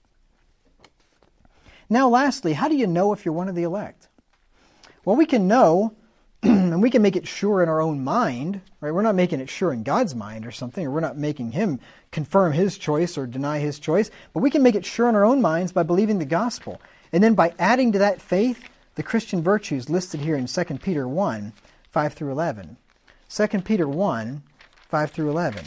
Now, lastly, how do you know if you're one of the elect? Well, we can know, and we can make it sure in our own mind, right? We're not making it sure in God's mind or something, or we're not making him confirm his choice or deny his choice, but we can make it sure in our own minds by believing the gospel. And then by adding to that faith, the Christian virtues listed here in Second Peter one, five through eleven. Second Peter one, five through eleven.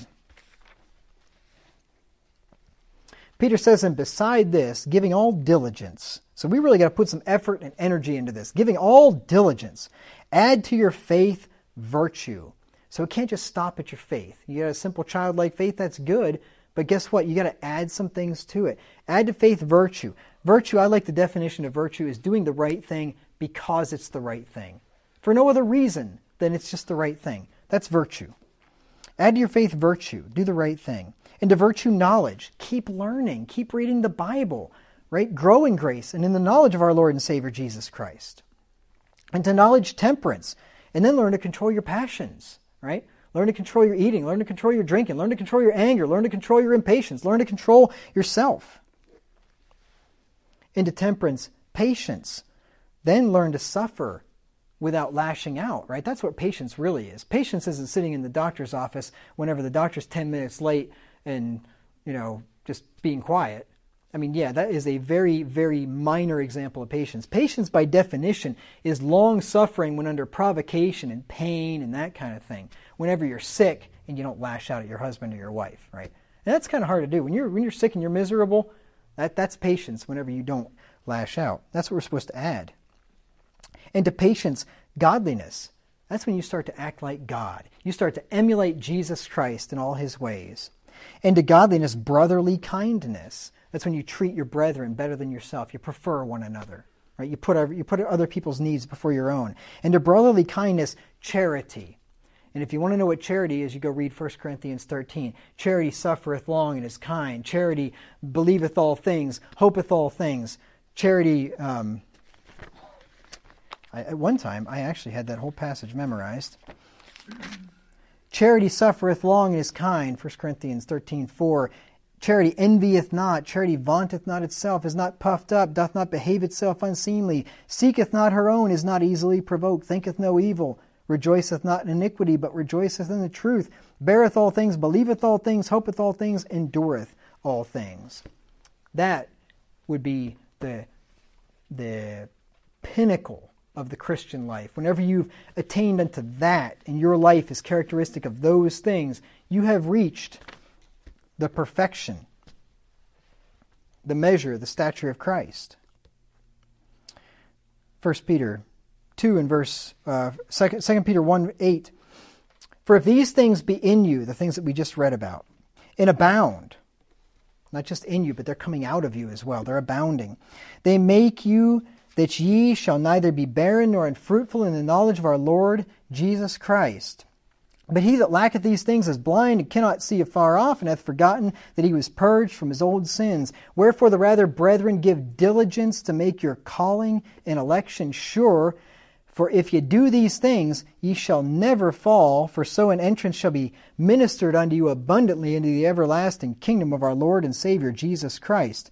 Peter says, and beside this, giving all diligence. So we really got to put some effort and energy into this. Giving all diligence. Add to your faith virtue. So it can't just stop at your faith. You got a simple childlike faith, that's good. But guess what? You got to add some things to it. Add to faith virtue. Virtue, I like the definition of virtue, is doing the right thing because it's the right thing. For no other reason than it's just the right thing. That's virtue. Add to your faith virtue. Do the right thing. And to virtue knowledge. Keep learning. Keep reading the Bible. Right? Grow in grace and in the knowledge of our Lord and Savior Jesus Christ. And to knowledge temperance. And then learn to control your passions. Right? Learn to control your eating. Learn to control your drinking. Learn to control your anger. Learn to control your impatience. Learn to control yourself. Into temperance, patience. Then learn to suffer without lashing out, right? That's what patience really is. Patience isn't sitting in the doctor's office whenever the doctor's ten minutes late and, you know, just being quiet. I mean, yeah, that is a very, very minor example of patience. Patience, by definition, is long-suffering when under provocation and pain and that kind of thing. Whenever you're sick and you don't lash out at your husband or your wife, right? And that's kind of hard to do. When you're when you're sick and you're miserable, that, that's patience whenever you don't lash out. That's what we're supposed to add. And to patience, godliness. That's when you start to act like God. You start to emulate Jesus Christ in all his ways. And to godliness, brotherly kindness. That's when you treat your brethren better than yourself. You prefer one another. Right? You put you put other people's needs before your own. And to brotherly kindness, charity. And if you want to know what charity is, you go read First Corinthians thirteen. Charity suffereth long and is kind. Charity believeth all things, hopeth all things. Charity, um, I, at one time, I actually had that whole passage memorized. Charity suffereth long and is kind, First Corinthians thirteen four. Charity envieth not, charity vaunteth not itself, is not puffed up, doth not behave itself unseemly, seeketh not her own, is not easily provoked, thinketh no evil, rejoiceth not in iniquity, but rejoiceth in the truth, beareth all things, believeth all things, hopeth all things, endureth all things. That would be the, the pinnacle of the Christian life. Whenever you've attained unto that, and your life is characteristic of those things, you have reached the perfection, the measure, the stature of Christ. First Peter two and verse, uh, Second Peter one eight. For if these things be in you, the things that we just read about, and abound, not just in you, but they're coming out of you as well, they're abounding, they make you that ye shall neither be barren nor unfruitful in the knowledge of our Lord Jesus Christ. But he that lacketh these things is blind and cannot see afar off, and hath forgotten that he was purged from his old sins. Wherefore the rather, brethren, give diligence to make your calling and election sure. For if ye do these things, ye shall never fall, for so an entrance shall be ministered unto you abundantly into the everlasting kingdom of our Lord and Savior Jesus Christ.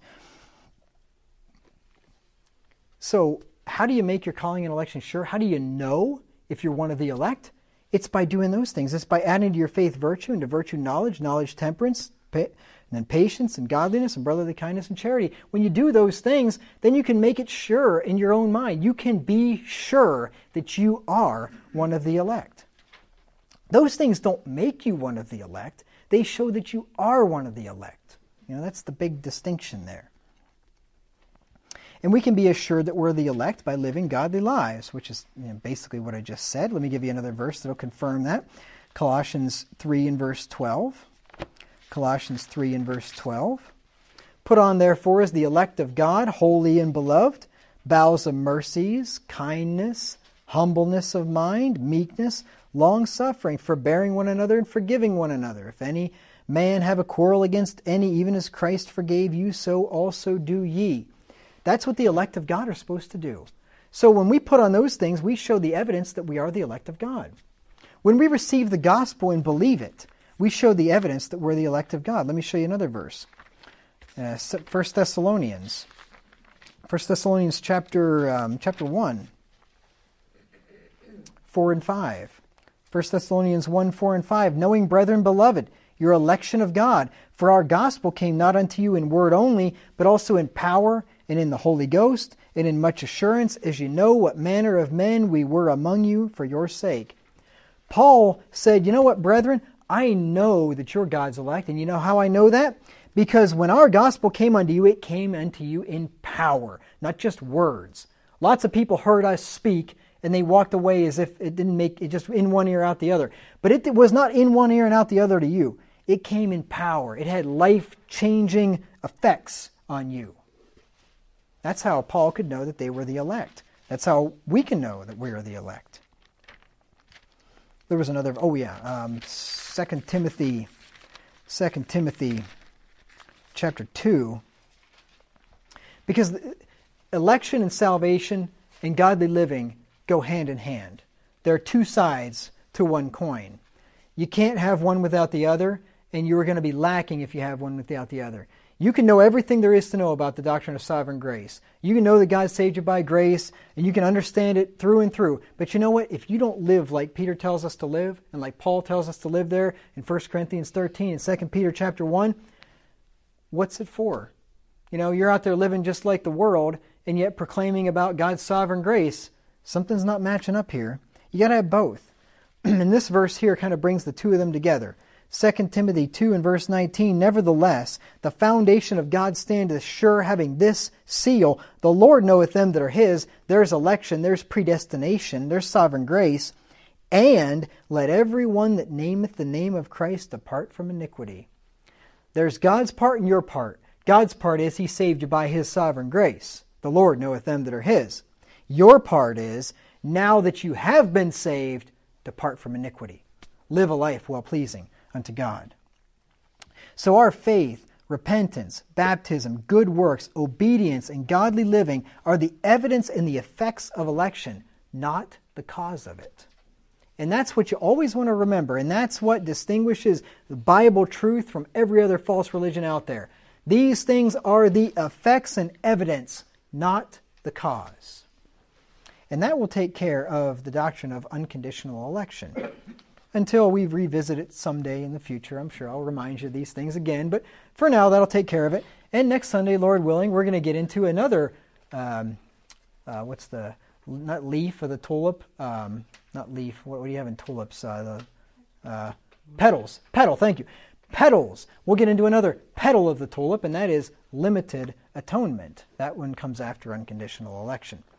So, how do you make your calling and election sure? How do you know if you're one of the elect? It's by doing those things. It's by adding to your faith virtue, and to virtue knowledge, knowledge temperance, and then patience and godliness and brotherly kindness and charity. When you do those things, then you can make it sure in your own mind. You can be sure that you are one of the elect. Those things don't make you one of the elect. They show that you are one of the elect. You know, that's the big distinction there. And we can be assured that we're the elect by living godly lives, which is, you know, basically what I just said. Let me give you another verse that will confirm that. Colossians three and verse twelve. Colossians three and verse twelve. Put on therefore as the elect of God, holy and beloved, bowels of mercies, kindness, humbleness of mind, meekness, long-suffering, forbearing one another and forgiving one another. If any man have a quarrel against any, even as Christ forgave you, so also do ye. That's what the elect of God are supposed to do. So when we put on those things, we show the evidence that we are the elect of God. When we receive the gospel and believe it, we show the evidence that we're the elect of God. Let me show you another verse. Uh, First Thessalonians. First Thessalonians chapter um, chapter one. four and five. First Thessalonians one, four and five. Knowing, brethren, beloved, your election of God, for our gospel came not unto you in word only, but also in power and in the Holy Ghost, and in much assurance, as you know what manner of men we were among you for your sake. Paul said, you know what, brethren? I know that you're God's elect, and you know how I know that? Because when our gospel came unto you, it came unto you in power, not just words. Lots of people heard us speak, and they walked away as if it didn't make it, just in one ear out the other. But it was not in one ear and out the other to you. It came in power. It had life-changing effects on you. That's how Paul could know that they were the elect. That's how we can know that we are the elect. There was another, oh yeah, um, Second Timothy, Second Timothy chapter two. Because election and salvation and godly living go hand in hand. There are two sides to one coin. You can't have one without the other, and you are going to be lacking if you have one without the other. You can know everything there is to know about the doctrine of sovereign grace. You can know that God saved you by grace, and you can understand it through and through. But you know what? If you don't live like Peter tells us to live, and like Paul tells us to live there in First Corinthians thirteen and Second Peter chapter one, what's it for? You know, you're out there living just like the world, and yet proclaiming about God's sovereign grace. Something's not matching up here. You got to have both. And this verse here kind of brings the two of them together. Second Timothy two and verse nineteen, nevertheless, the foundation of God standeth sure, having this seal, the Lord knoweth them that are his. There's election, there's predestination, there's sovereign grace. And let every one that nameth the name of Christ depart from iniquity. There's God's part and your part. God's part is he saved you by his sovereign grace. The Lord knoweth them that are his. Your part is, now that you have been saved, depart from iniquity. Live a life well-pleasing unto God. So our faith, repentance, baptism, good works, obedience, and godly living are the evidence and the effects of election, not the cause of it. And that's what you always want to remember, and that's what distinguishes the Bible truth from every other false religion out there. These things are the effects and evidence, not the cause. And that will take care of the doctrine of unconditional election. Until we revisit it someday in the future. I'm sure I'll remind you of these things again. But for now, that'll take care of it. And next Sunday, Lord willing, we're going to get into another, um, uh, what's the, not leaf of the tulip, um, not leaf, what, what do you have in tulips? Uh, the uh, petals. Petal, thank you. Petals. We'll get into another petal of the tulip, and that is limited atonement. That one comes after unconditional election.